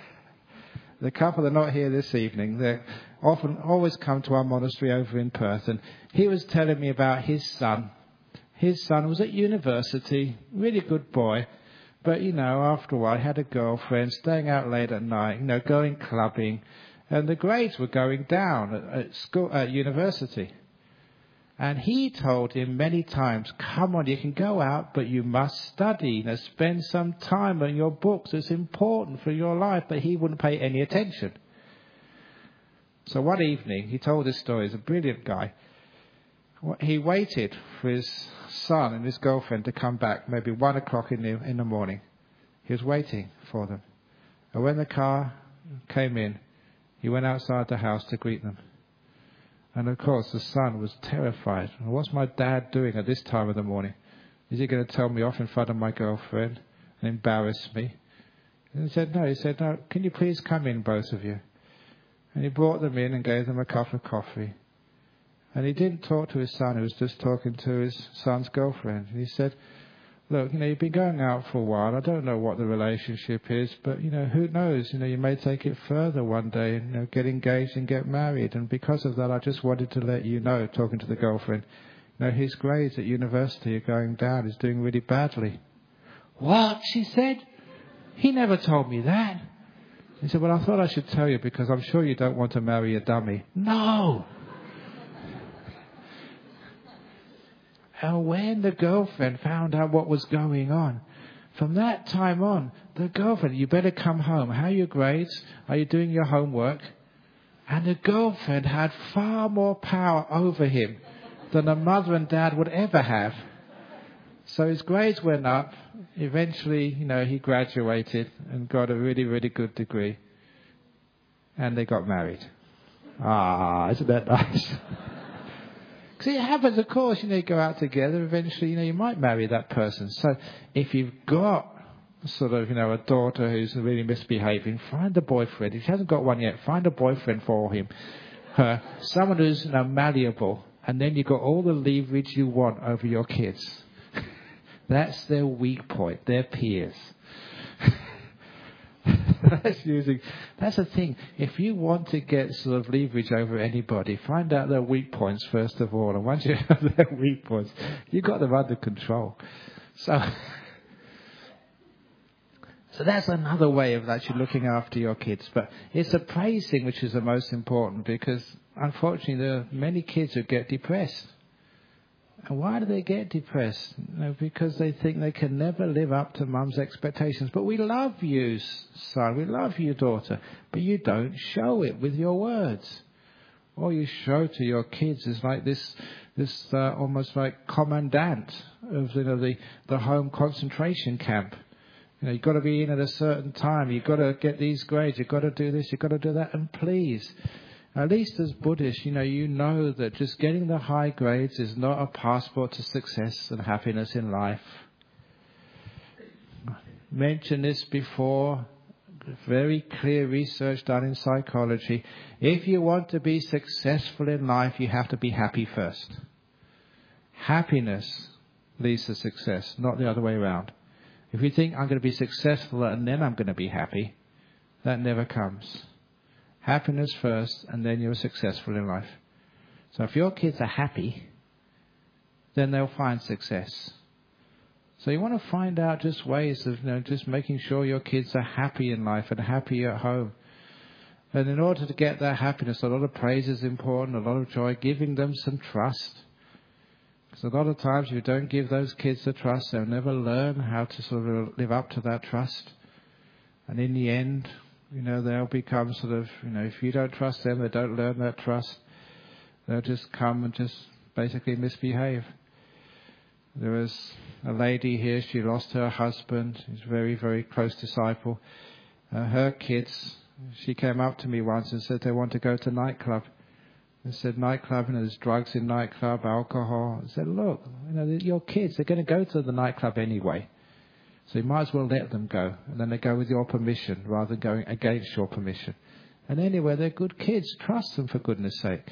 Speaker 1: the couple are not here this evening. They always come to our monastery over in Perth, and he was telling me about his son. His son was at university, really good boy. But, after a while, he had a girlfriend, staying out late at night, going clubbing. And the grades were going down at university. And he told him many times, come on, you can go out, but you must study. Spend some time on your books. It's important for your life. But he wouldn't pay any attention. So one evening, he told this story. He's a brilliant guy. He waited for his son and his girlfriend to come back, maybe 1 o'clock in the morning. He was waiting for them. And when the car came in, he went outside the house to greet them. And of course, the son was terrified. What's my dad doing at this time of the morning? Is he going to tell me off in front of my girlfriend and embarrass me? And he said, no, can you please come in, both of you? And he brought them in and gave them a cup of coffee. And he didn't talk to his son, he was just talking to his son's girlfriend. And he said, look, you've been going out for a while. I don't know what the relationship is, but, who knows? You may take it further one day and, get engaged and get married. And because of that, I just wanted to let you know, talking to the girlfriend, No, his grades at university are going down. He's doing really badly. What? She said. He never told me that. He said, well, I thought I should tell you because I'm sure you don't want to marry a dummy. No. And when the girlfriend found out what was going on, from that time on, the girlfriend, you better come home. How are your grades? Are you doing your homework? And the girlfriend had far more power over him than a mother and dad would ever have. So his grades went up. Eventually, he graduated and got a really, really good degree. And they got married. Isn't that nice? Because it happens, of course, you go out together. Eventually, you might marry that person. So if you've got sort of, a daughter who's really misbehaving, find a boyfriend. If he hasn't got one yet, find a boyfriend for him. Her. Someone who's malleable. And then you've got all the leverage you want over your kids. That's their weak point, their peers. That's the thing. If you want to get sort of leverage over anybody, find out their weak points first of all. And once you have their weak points, you've got them under control. So that's another way of actually looking after your kids. But it's the praise thing which is the most important, because unfortunately there are many kids who get depressed. And why do they get depressed? Because they think they can never live up to mum's expectations. But we love you, son. We love you, daughter. But you don't show it with your words. All you show to your kids is like this almost like commandant of the home concentration camp. You've got to be in at a certain time. You've got to get these grades. You've got to do this. You've got to do that. And please, at least as Buddhists, you know that just getting the high grades is not a passport to success and happiness in life. Mentioned this before. Very clear research done in psychology. If you want to be successful in life, you have to be happy first. Happiness leads to success, not the other way around. If you think I'm going to be successful and then I'm going to be happy, that never comes. Happiness first, and then you're successful in life. So if your kids are happy, then they'll find success. So you want to find out just ways of just making sure your kids are happy in life and happy at home. And in order to get that happiness, a lot of praise is important, a lot of joy, giving them some trust. Because a lot of times if you don't give those kids the trust, they'll never learn how to sort of live up to that trust. And in the end, they'll become sort of, if you don't trust them, they don't learn that trust. They'll just come and just basically misbehave. There was a lady here, she lost her husband. He's a very, very close disciple. Her kids, she came up to me once and said they want to go to nightclub. They said nightclub, there's drugs in nightclub, alcohol. I said, look, your kids, they're going to go to the nightclub anyway. So you might as well let them go. And then they go with your permission rather than going against your permission. And anyway, they're good kids. Trust them for goodness sake.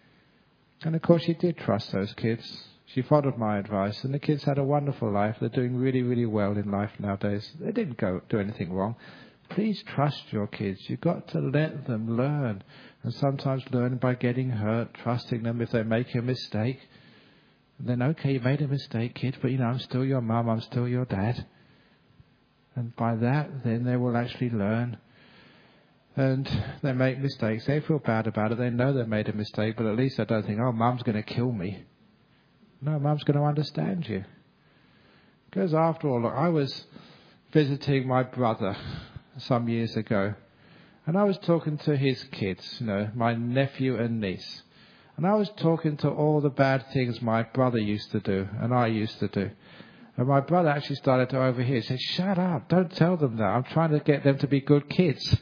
Speaker 1: And of course she did trust those kids. She followed my advice, and the kids had a wonderful life. They're doing really, really well in life nowadays. They didn't do anything wrong. Please trust your kids. You've got to let them learn. And sometimes learn by getting hurt, trusting them if they make a mistake. And then, okay, you made a mistake, kid, but I'm still your mum, I'm still your dad. And by that, then they will actually learn. And they make mistakes. They feel bad about it. They know they made a mistake, but at least they don't think, oh, mum's going to kill me. No, mum's going to understand you. Because after all, look, I was visiting my brother some years ago. And I was talking to his kids, my nephew and niece. And I was talking to all the bad things my brother used to do and I used to do. And my brother actually started to overhear. He said, shut up, don't tell them that. I'm trying to get them to be good kids.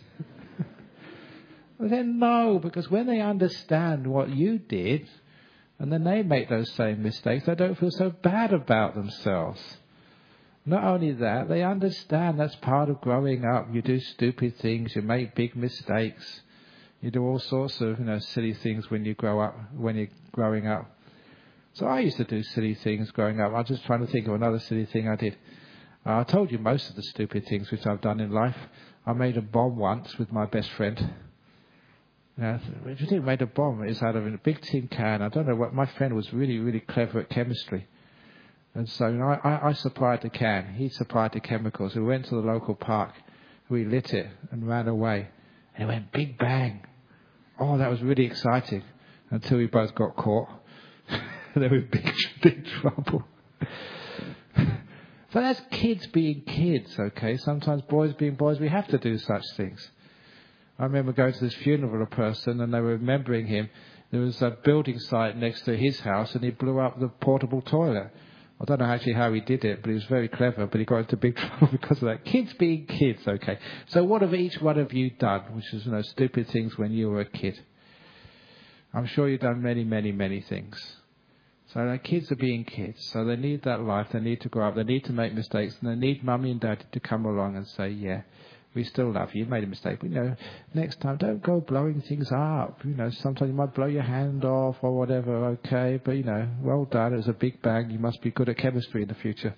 Speaker 1: I said, no, because when they understand what you did, and then they make those same mistakes, they don't feel so bad about themselves. Not only that, they understand that's part of growing up. You do stupid things, you make big mistakes. You do all sorts of, silly things when you're growing up. So I used to do silly things growing up. I'm just trying to think of another silly thing I did. I told you most of the stupid things which I've done in life. I made a bomb once with my best friend. If you think made a bomb, it's out of a big tin can. I don't know what. My friend was really, really clever at chemistry. And so I supplied the can. He supplied the chemicals. We went to the local park. We lit it and ran away. And it went big bang. Oh, that was really exciting. Until we both got caught. They were in big trouble. So that's kids being kids, okay? Sometimes boys being boys, we have to do such things. I remember going to this funeral of a person and they were remembering him. There was a building site next to his house and he blew up the portable toilet. I don't know actually how he did it, but he was very clever, but he got into big trouble because of that. Kids being kids, okay? So what have each one of you done, which is, stupid things when you were a kid? I'm sure you've done many, many, many things. So the kids are being kids, so they need that life, they need to grow up, they need to make mistakes, and they need mummy and daddy to come along and say, yeah, we still love you, you made a mistake, but next time don't go blowing things up, sometimes you might blow your hand off or whatever, okay, but well done, it was a big bang, you must be good at chemistry in the future.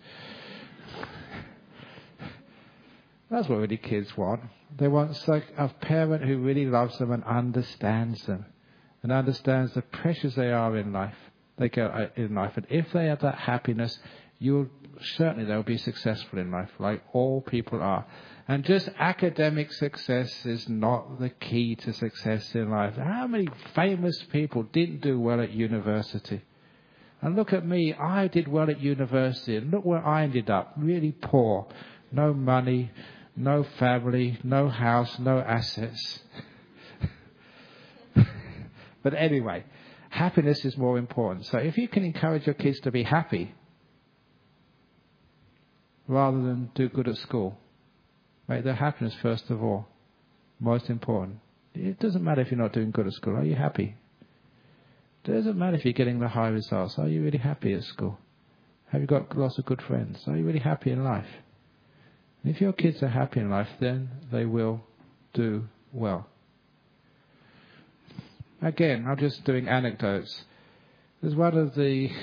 Speaker 1: That's what really kids want. They want a parent who really loves them and understands them, and understands the pressures they are in life. They get in life, and if they have that happiness, they'll be successful in life, like all people are. And just academic success is not the key to success in life. How many famous people didn't do well at university? And look at me, I did well at university, and look where I ended up, really poor, no money, no family, no house, no assets. But anyway, happiness is more important. So if you can encourage your kids to be happy rather than do good at school, make their happiness first of all, most important. It doesn't matter if you're not doing good at school. Are you happy? It doesn't matter if you're getting the high results. Are you really happy at school? Have you got lots of good friends? Are you really happy in life? And if your kids are happy in life, then they will do well. Again, I'm just doing anecdotes. There's one of the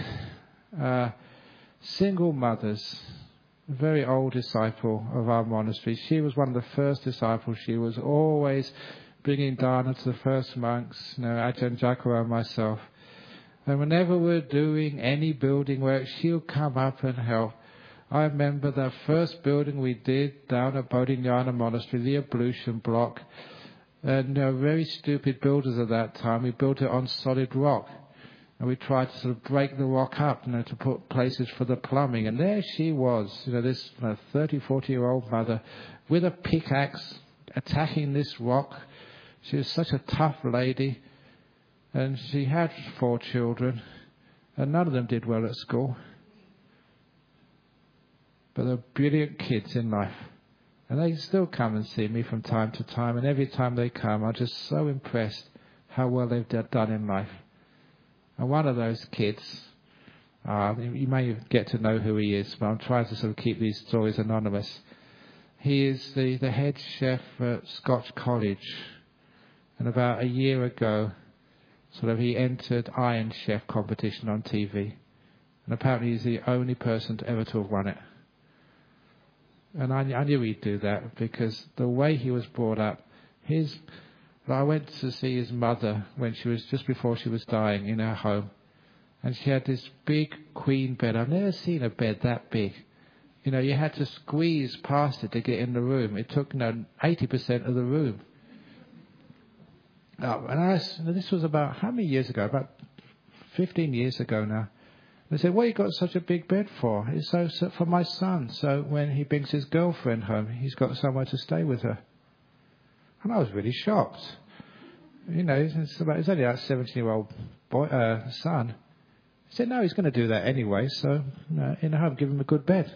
Speaker 1: single mothers, a very old disciple of our monastery. She was one of the first disciples. She was always bringing dana to the first monks, Ajahn Jakara and myself. And whenever we're doing any building work, she'll come up and help. I remember the first building we did down at Bodhinyana Monastery, the ablution block. And very stupid builders at that time. We built it on solid rock. And we tried to sort of break the rock up, to put places for the plumbing. And there she was, this 30, 40-year-old mother with a pickaxe attacking this rock. She was such a tough lady. And she had 4 children. And none of them did well at school. But they're brilliant kids in life. And they still come and see me from time to time. And every time they come, I'm just so impressed how well they've done in life. And one of those kids, you may get to know who he is, but I'm trying to sort of keep these stories anonymous. He is the head chef at Scotch College. And about a year ago, he entered Iron Chef competition on TV. And apparently he's the only person ever to have won it. And I knew he'd do that because the way he was brought up, I went to see his mother when she was just before she was dying in her home, and she had this big queen bed. I've never seen a bed that big. You had to squeeze past it to get in the room. It took 80% of the room. And this was about how many years ago? About 15 years ago now. They said, what you got such a big bed for? It's so for my son. So when he brings his girlfriend home, he's got somewhere to stay with her. And I was really shocked. It's only that 17-year-old son. He said, no, he's going to do that anyway. So in the home, give him a good bed.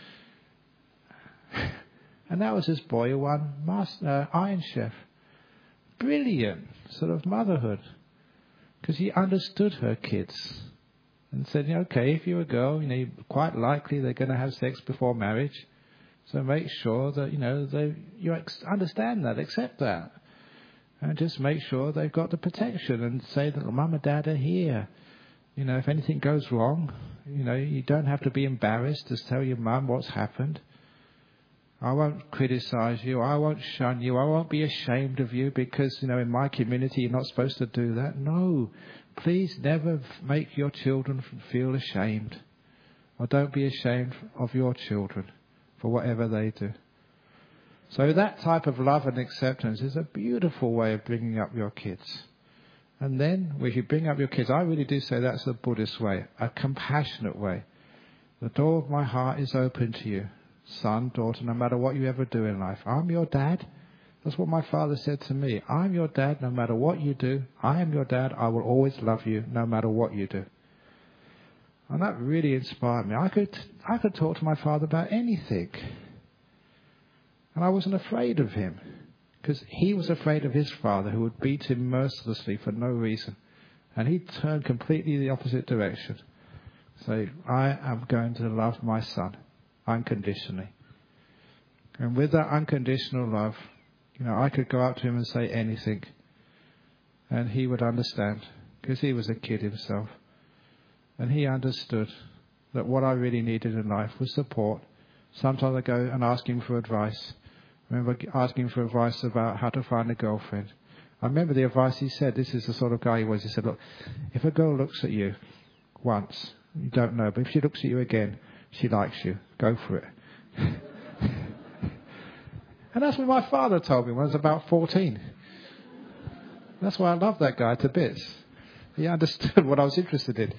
Speaker 1: And that was this boy who won Iron Chef. Brilliant sort of motherhood. Because he understood her kids. And said, okay, if you're a girl, quite likely they're going to have sex before marriage. So make sure that, you understand that, accept that. And just make sure they've got the protection and say that mum and dad are here. If anything goes wrong, you don't have to be embarrassed to tell your mum what's happened. I won't criticize you. I won't shun you. I won't be ashamed of you because, in my community you're not supposed to do that. No, please never make your children feel ashamed. Or don't be ashamed of your children for whatever they do. So that type of love and acceptance is a beautiful way of bringing up your kids. And then, if you bring up your kids, I really do say that's the Buddhist way, a compassionate way. The door of my heart is open to you, son, daughter, no matter what you ever do in life. I'm your dad. That's what my father said to me. I'm your dad no matter what you do. I am your dad. I will always love you no matter what you do. And that really inspired me. I could talk to my father about anything. And I wasn't afraid of him. Because he was afraid of his father, who would beat him mercilessly for no reason. And he turned completely the opposite direction. So I am going to love my son unconditionally. And with that unconditional love, I could go up to him and say anything. And he would understand. Because he was a kid himself. And he understood that what I really needed in life was support. Sometimes I go and ask him for advice. I remember asking for advice about how to find a girlfriend. I remember the advice he said. This is the sort of guy he was. He said, look, if a girl looks at you once, you don't know, but if she looks at you again, she likes you. Go for it. And that's what my father told me when I was about 14. That's why I love that guy to bits. He understood what I was interested in.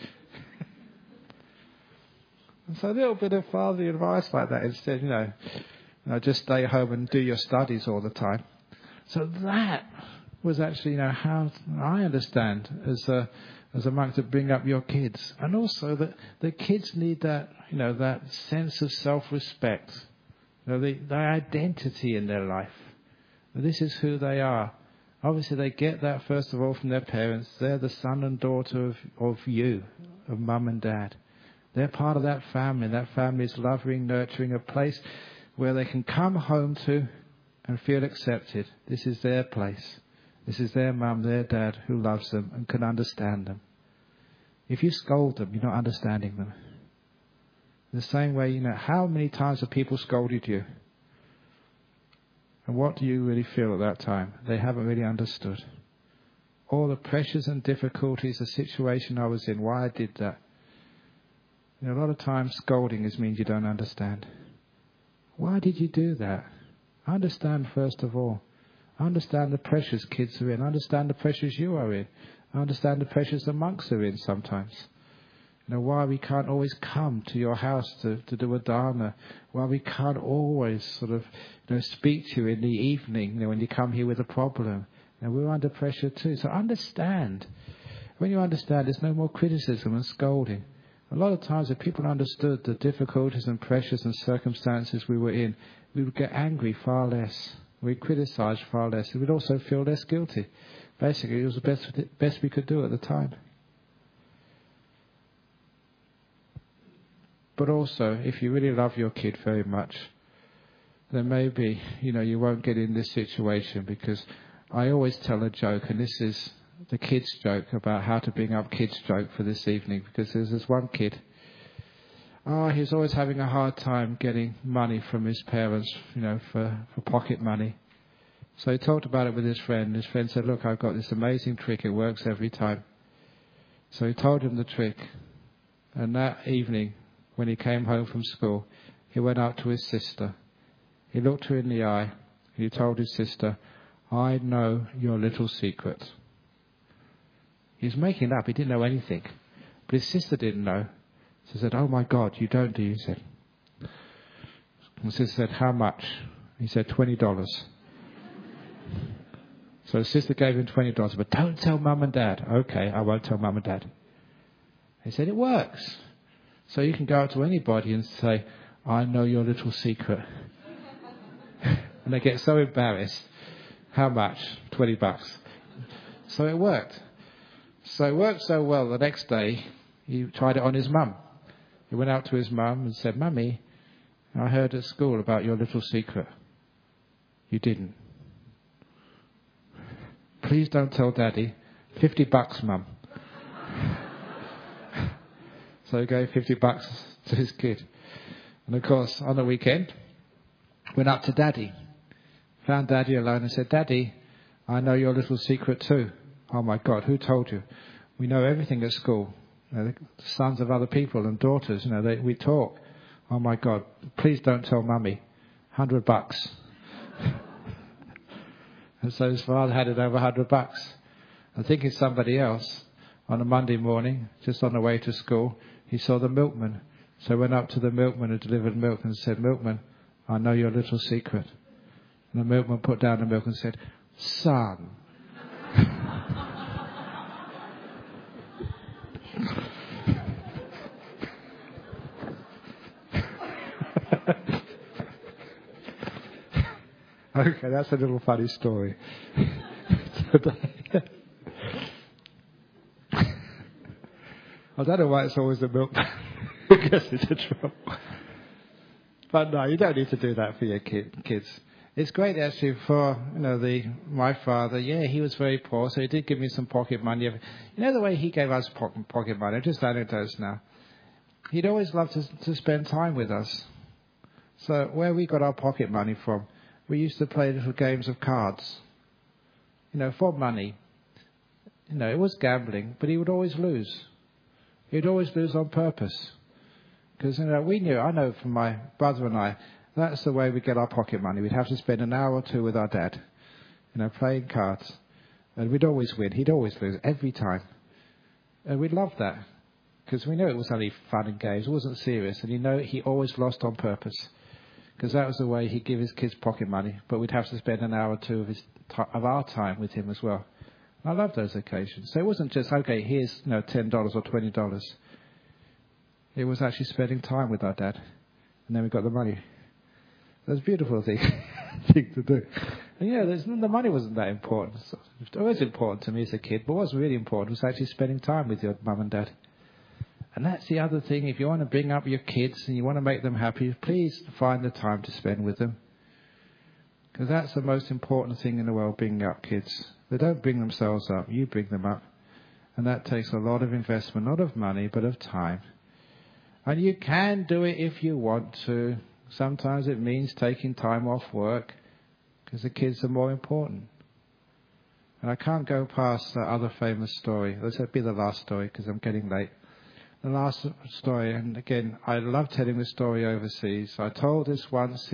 Speaker 1: And so a little bit of fatherly advice like that instead, just stay home and do your studies all the time. So that was actually, how I understand as a monk to bring up your kids. And also that the kids need that, that sense of self-respect, the identity in their life. This is who they are. Obviously they get that first of all from their parents. They're the son and daughter of you, of mum and dad. They're part of that family. And that family is loving, nurturing, a place where they can come home to and feel accepted. This is their place. This is their mum, their dad who loves them and can understand them. If you scold them, you're not understanding them. In the same way, how many times have people scolded you? And what do you really feel at that time? They haven't really understood. All the pressures and difficulties, the situation I was in, why I did that. A lot of times scolding means you don't understand. Why did you do that? Understand first of all. Understand the pressures kids are in. Understand the pressures you are in. Understand the pressures the monks are in sometimes. Why we can't always come to your house to do a dharna. Why we can't always sort of speak to you in the evening when you come here with a problem. We're under pressure too. So understand. When you understand, there's no more criticism and scolding. A lot of times if people understood the difficulties and pressures and circumstances we were in, we would get angry far less. We'd criticize far less. We would also feel less guilty. Basically, it was the best we could do at the time. But also, if you really love your kid very much, then maybe, you won't get in this situation, because I always tell a joke, and this is the kids' joke about how to bring up kids' joke for this evening, because there's this one kid. He's always having a hard time getting money from his parents, for pocket money. So he talked about it with his friend. His friend said, look, I've got this amazing trick. It works every time. So he told him the trick. And that evening, when he came home from school, he went up to his sister. He looked her in the eye. And he told his sister, I know your little secret. He was making it up. He didn't know anything. But his sister didn't know. So he said, oh my God, you don't, do you? He said. And his sister said, how much? He said, $20. So his sister gave him $20. But don't tell mum and dad. Okay, I won't tell mum and dad. He said, it works. So you can go out to anybody and say, I know your little secret. And they get so embarrassed. How much? $20. So it worked. So it worked so well, the next day he tried it on his mum. He went out to his mum and said, Mummy, I heard at school about your little secret. You didn't. Please don't tell Daddy. $50, Mum. So he gave $50 to his kid. And of course, on the weekend, Went up to Daddy. Found Daddy alone and said, Daddy, I know your little secret too. Oh my God, who told you? We know everything at school. The sons of other people and daughters, we talk. Oh my God, please don't tell Mummy. $100. And so his father had it over $100. I think it's somebody else. On a Monday morning, just on the way to school, he saw the milkman. So he went up to the milkman who delivered milk and said, Milkman, I know your little secret. And the milkman put down the milk and said, Son. Okay, that's a little funny story. I don't know why it's always the milkman who gets into trouble. But no, you don't need to do that for your kids. It's great actually for, my father. Yeah, he was very poor, so he did give me some pocket money. You know the way he gave us pocket money, just anecdotes now. He'd always loved to spend time with us. So where we got our pocket money from, we used to play little games of cards, for money. It was gambling, but he would always lose. He'd always lose on purpose. Because, I know from my brother and I, that's the way we get our pocket money. We'd have to spend an hour or two with our dad, playing cards. And we'd always win. He'd always lose, every time. And we loved that. Because we knew it was only fun and games. It wasn't serious. And he always lost on purpose. Because that was the way he'd give his kids pocket money. But we'd have to spend an hour or two of our time with him as well. I love those occasions. So it wasn't just, okay, here's $10 or $20. It was actually spending time with our dad. And then we got the money. That's a beautiful thing to do. And the money wasn't that important. It was important to me as a kid, but what was really important was actually spending time with your mum and dad. And that's the other thing. If you want to bring up your kids and you want to make them happy, please find the time to spend with them. Because that's the most important thing in the world, bringing up kids. They don't bring themselves up, you bring them up. And that takes a lot of investment, not of money, but of time. And you can do it if you want to. Sometimes it means taking time off work, because the kids are more important. And I can't go past that other famous story. This will be the last story, because I'm getting late. The last story, and again, I love telling this story overseas. I told this once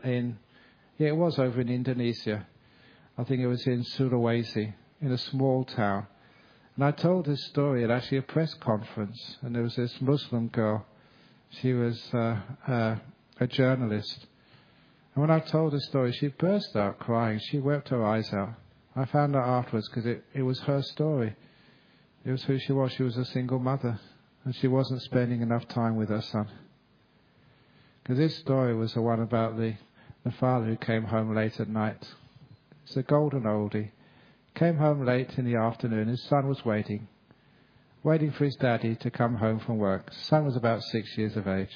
Speaker 1: it was over in Indonesia. I think it was in Sulawesi, in a small town. And I told this story at actually a press conference. And there was this Muslim girl. She was a journalist. And when I told the story, she burst out crying. She wept her eyes out. I found out afterwards because it was her story. It was who she was. She was a single mother. And she wasn't spending enough time with her son. Because this story was the one about the father who came home late at night. It's a golden oldie. Came home late in the afternoon. His son was waiting for his daddy to come home from work. His son was about 6 years of age.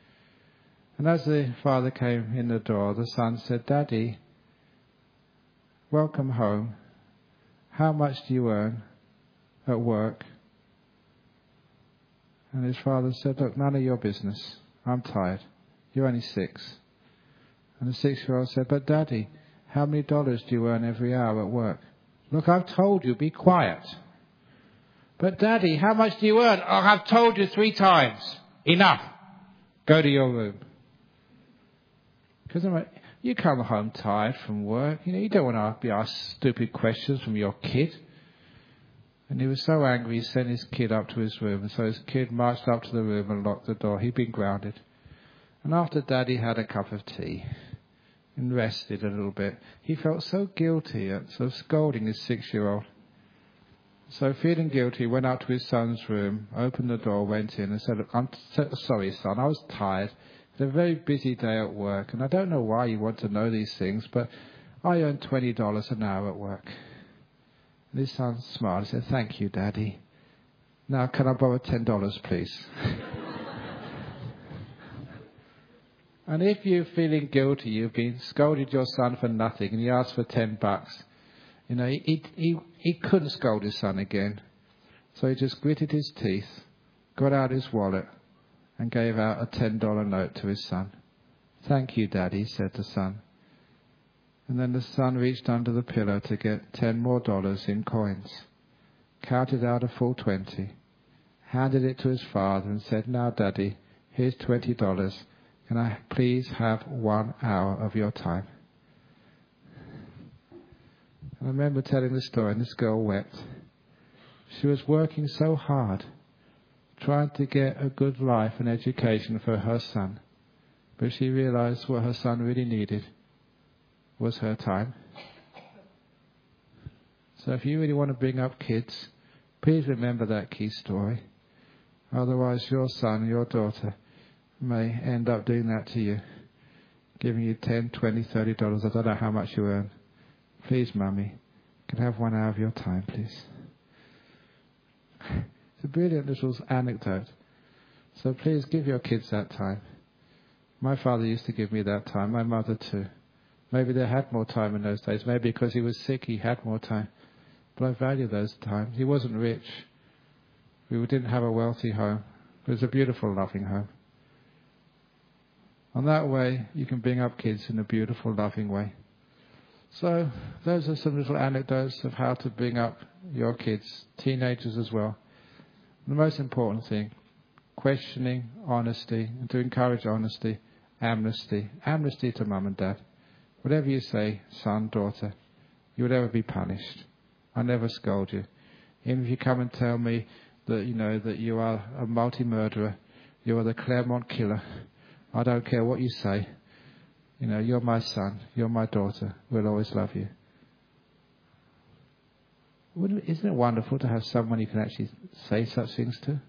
Speaker 1: And as the father came in the door, the son said, Daddy, welcome home. How much do you earn at work? And his father said, look, none of your business. I'm tired. You're only 6. And the 6-year-old said, but Daddy, how many dollars do you earn every hour at work? Look, I've told you, be quiet. But Daddy, how much do you earn? Oh, I've told you 3 times. Enough. Go to your room. Because you come home tired from work. You don't want to be asked stupid questions from your kid. And he was so angry, he sent his kid up to his room. And so his kid marched up to the room and locked the door. He'd been grounded. And after Daddy had a cup of tea and rested a little bit, he felt so guilty at sort of scolding his 6-year-old. So feeling guilty, he went up to his son's room, opened the door, went in and said, look, I'm sorry, son, I was tired. It's a very busy day at work, and I don't know why you want to know these things, but I earn $20 an hour at work. And his son smiled and said, thank you, Daddy. Now, can I borrow $10, please? And if you're feeling guilty, you've been scolded your son for nothing, and he asked for $10, he couldn't scold his son again. So he just gritted his teeth, got out his wallet, and gave out a $10 note to his son. "Thank you, Daddy," said the son. And then the son reached under the pillow to get $10 more in coins, counted out a full 20, handed it to his father and said, "Now, Daddy, here's $20. Can I please have 1 hour of your time?" I remember telling the story, and this girl wept. She was working so hard, trying to get a good life and education for her son. But she realized what her son really needed was her time. So if you really want to bring up kids, please remember that key story. Otherwise, your son, your daughter may end up doing that to you, giving you $10, $20, $30. I don't know how much you earn. "Please, Mummy, can I have 1 hour of your time, please?" It's a brilliant little anecdote. So please give your kids that time. My father used to give me that time, my mother too. Maybe they had more time in those days. Maybe because he was sick he had more time. But I value those times. He wasn't rich. We didn't have a wealthy home. It was a beautiful, loving home. And that way you can bring up kids in a beautiful, loving way. So those are some little anecdotes of how to bring up your kids, teenagers as well. The most important thing, questioning, honesty, and to encourage honesty, amnesty. Amnesty to mum and dad. Whatever you say, son, daughter, you would ever be punished. I never scold you. Even if you come and tell me that, that you are a multi-murderer, you are the Claremont killer, I don't care what you say. You're my son, you're my daughter, we'll always love you. Isn't it wonderful to have someone you can actually say such things to?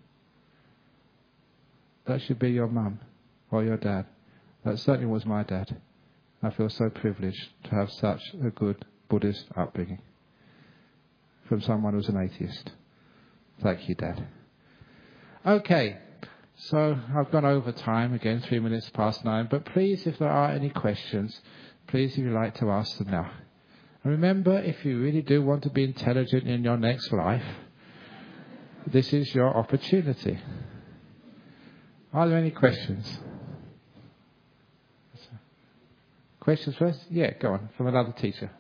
Speaker 1: That should be your mum or your dad. That certainly was my dad. I feel so privileged to have such a good Buddhist upbringing from someone who's an atheist. Thank you, Dad. Okay, so I've gone over time again, 3 minutes past 9. But please, if there are any questions, please, if you'd like to ask them now. And remember, if you really do want to be intelligent in your next life, this is your opportunity. Are there any questions? Questions first? Yeah, go on, from another teacher.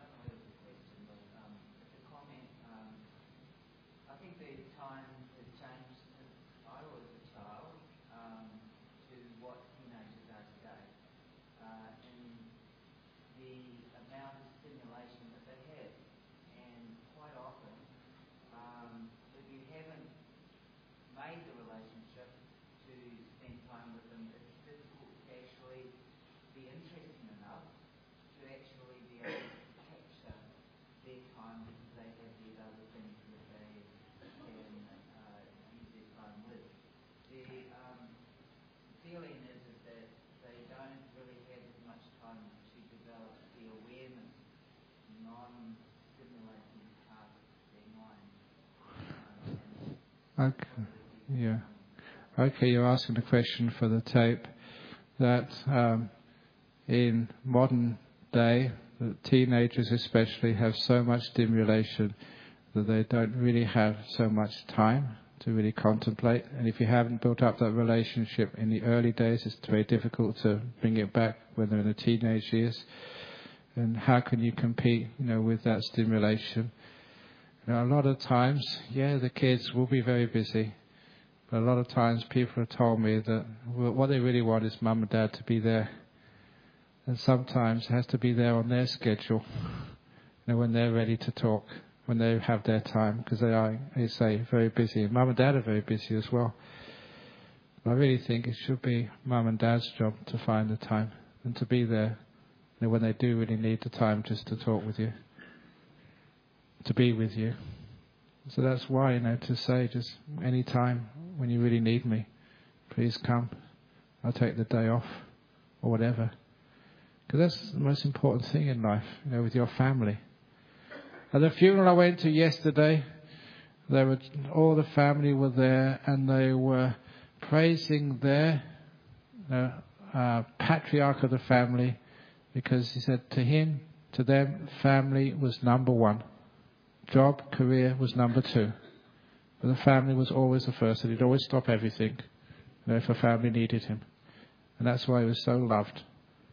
Speaker 1: Okay. Yeah. Okay, you're asking a question for the tape that in modern day, the teenagers especially have so much stimulation that they don't really have so much time to really contemplate. And if you haven't built up that relationship in the early days, it's very difficult to bring it back when they're in the teenage years. And how can you compete, with that stimulation? A lot of times, the kids will be very busy. But a lot of times people have told me that what they really want is mum and dad to be there. And sometimes it has to be there on their schedule, when they're ready to talk, when they have their time, because they are, they say, very busy. And mum and dad are very busy as well. But I really think it should be mum and dad's job to find the time and to be there when they do really need the time just to talk with you, to be with you. So that's why, to say just any time when you really need me, please come. I'll take the day off or whatever. Because that's the most important thing in life, with your family. At the funeral I went to yesterday, all the family were there and they were praising their patriarch of the family, because he said to them, family was number one. Job, career was number two. But the family was always the first, and he'd always stop everything if a family needed him. And that's why he was so loved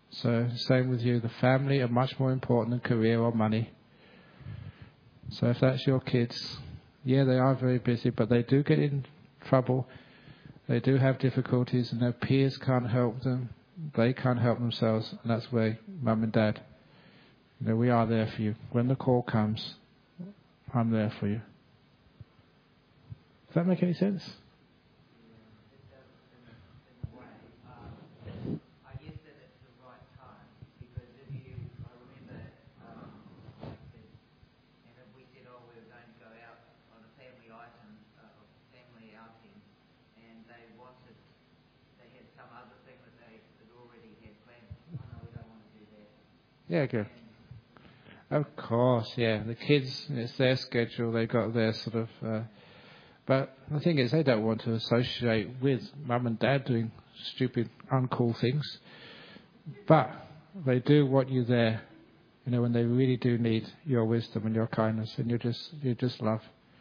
Speaker 1: So same with you, the family are much more important than career or money. So if that's your kids, yeah, they are very busy, but they do get in trouble. They do have difficulties, and their peers can't help them. They can't help themselves, and that's where Mum and Dad, we are there for you. When the call comes, I'm there for you. Does that make any sense? Yeah, good. Of course, yeah. The kids, it's their schedule. They've got their sort of... but the thing is, they don't want to associate with Mum and Dad doing stupid, uncool things. But they do want you there, when they really do need your wisdom and your kindness, and you just love.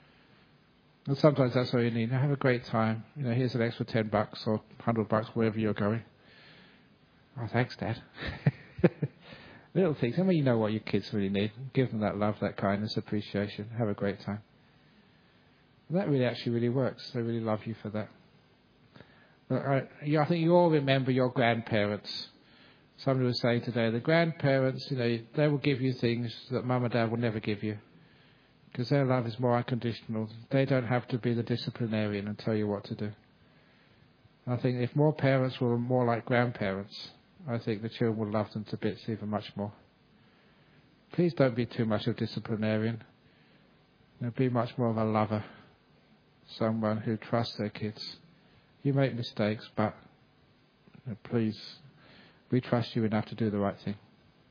Speaker 1: And sometimes that's all you need. Now, have a great time. Here's an extra $10 or $100, wherever you're going. Oh, thanks, Dad. Little things. I mean, you know what your kids really need. Give them that love, that kindness, appreciation. Have a great time. And that really works. They really love you for that. But I think you all remember your grandparents. Somebody was saying today, the grandparents, they will give you things that Mum and Dad will never give you. Because their love is more unconditional. They don't have to be the disciplinarian and tell you what to do. I think if more parents were more like grandparents, I think the children will love them to bits even much more. Please don't be too much of a disciplinarian. Be much more of a lover. Someone who trusts their kids. You make mistakes, but please, we trust you enough to do the right thing.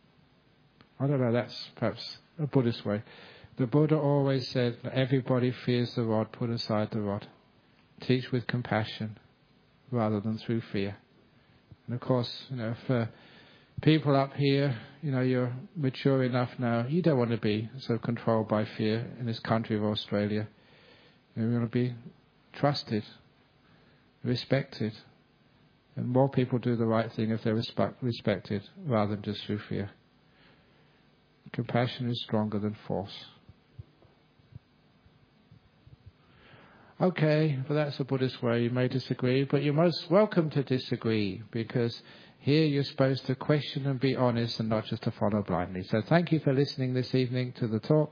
Speaker 1: I don't know, that's perhaps a Buddhist way. The Buddha always said, everybody fears the rod, put aside the rod. Teach with compassion rather than through fear. And of course, for people up here, you're mature enough now. You don't want to be so controlled by fear in this country of Australia. You want to be trusted, respected. And more people do the right thing if they're respected rather than just through fear. Compassion is stronger than force. Okay, but that's the Buddhist way. You may disagree, but you're most welcome to disagree, because here you're supposed to question and be honest and not just to follow blindly. So thank you for listening this evening to the talk.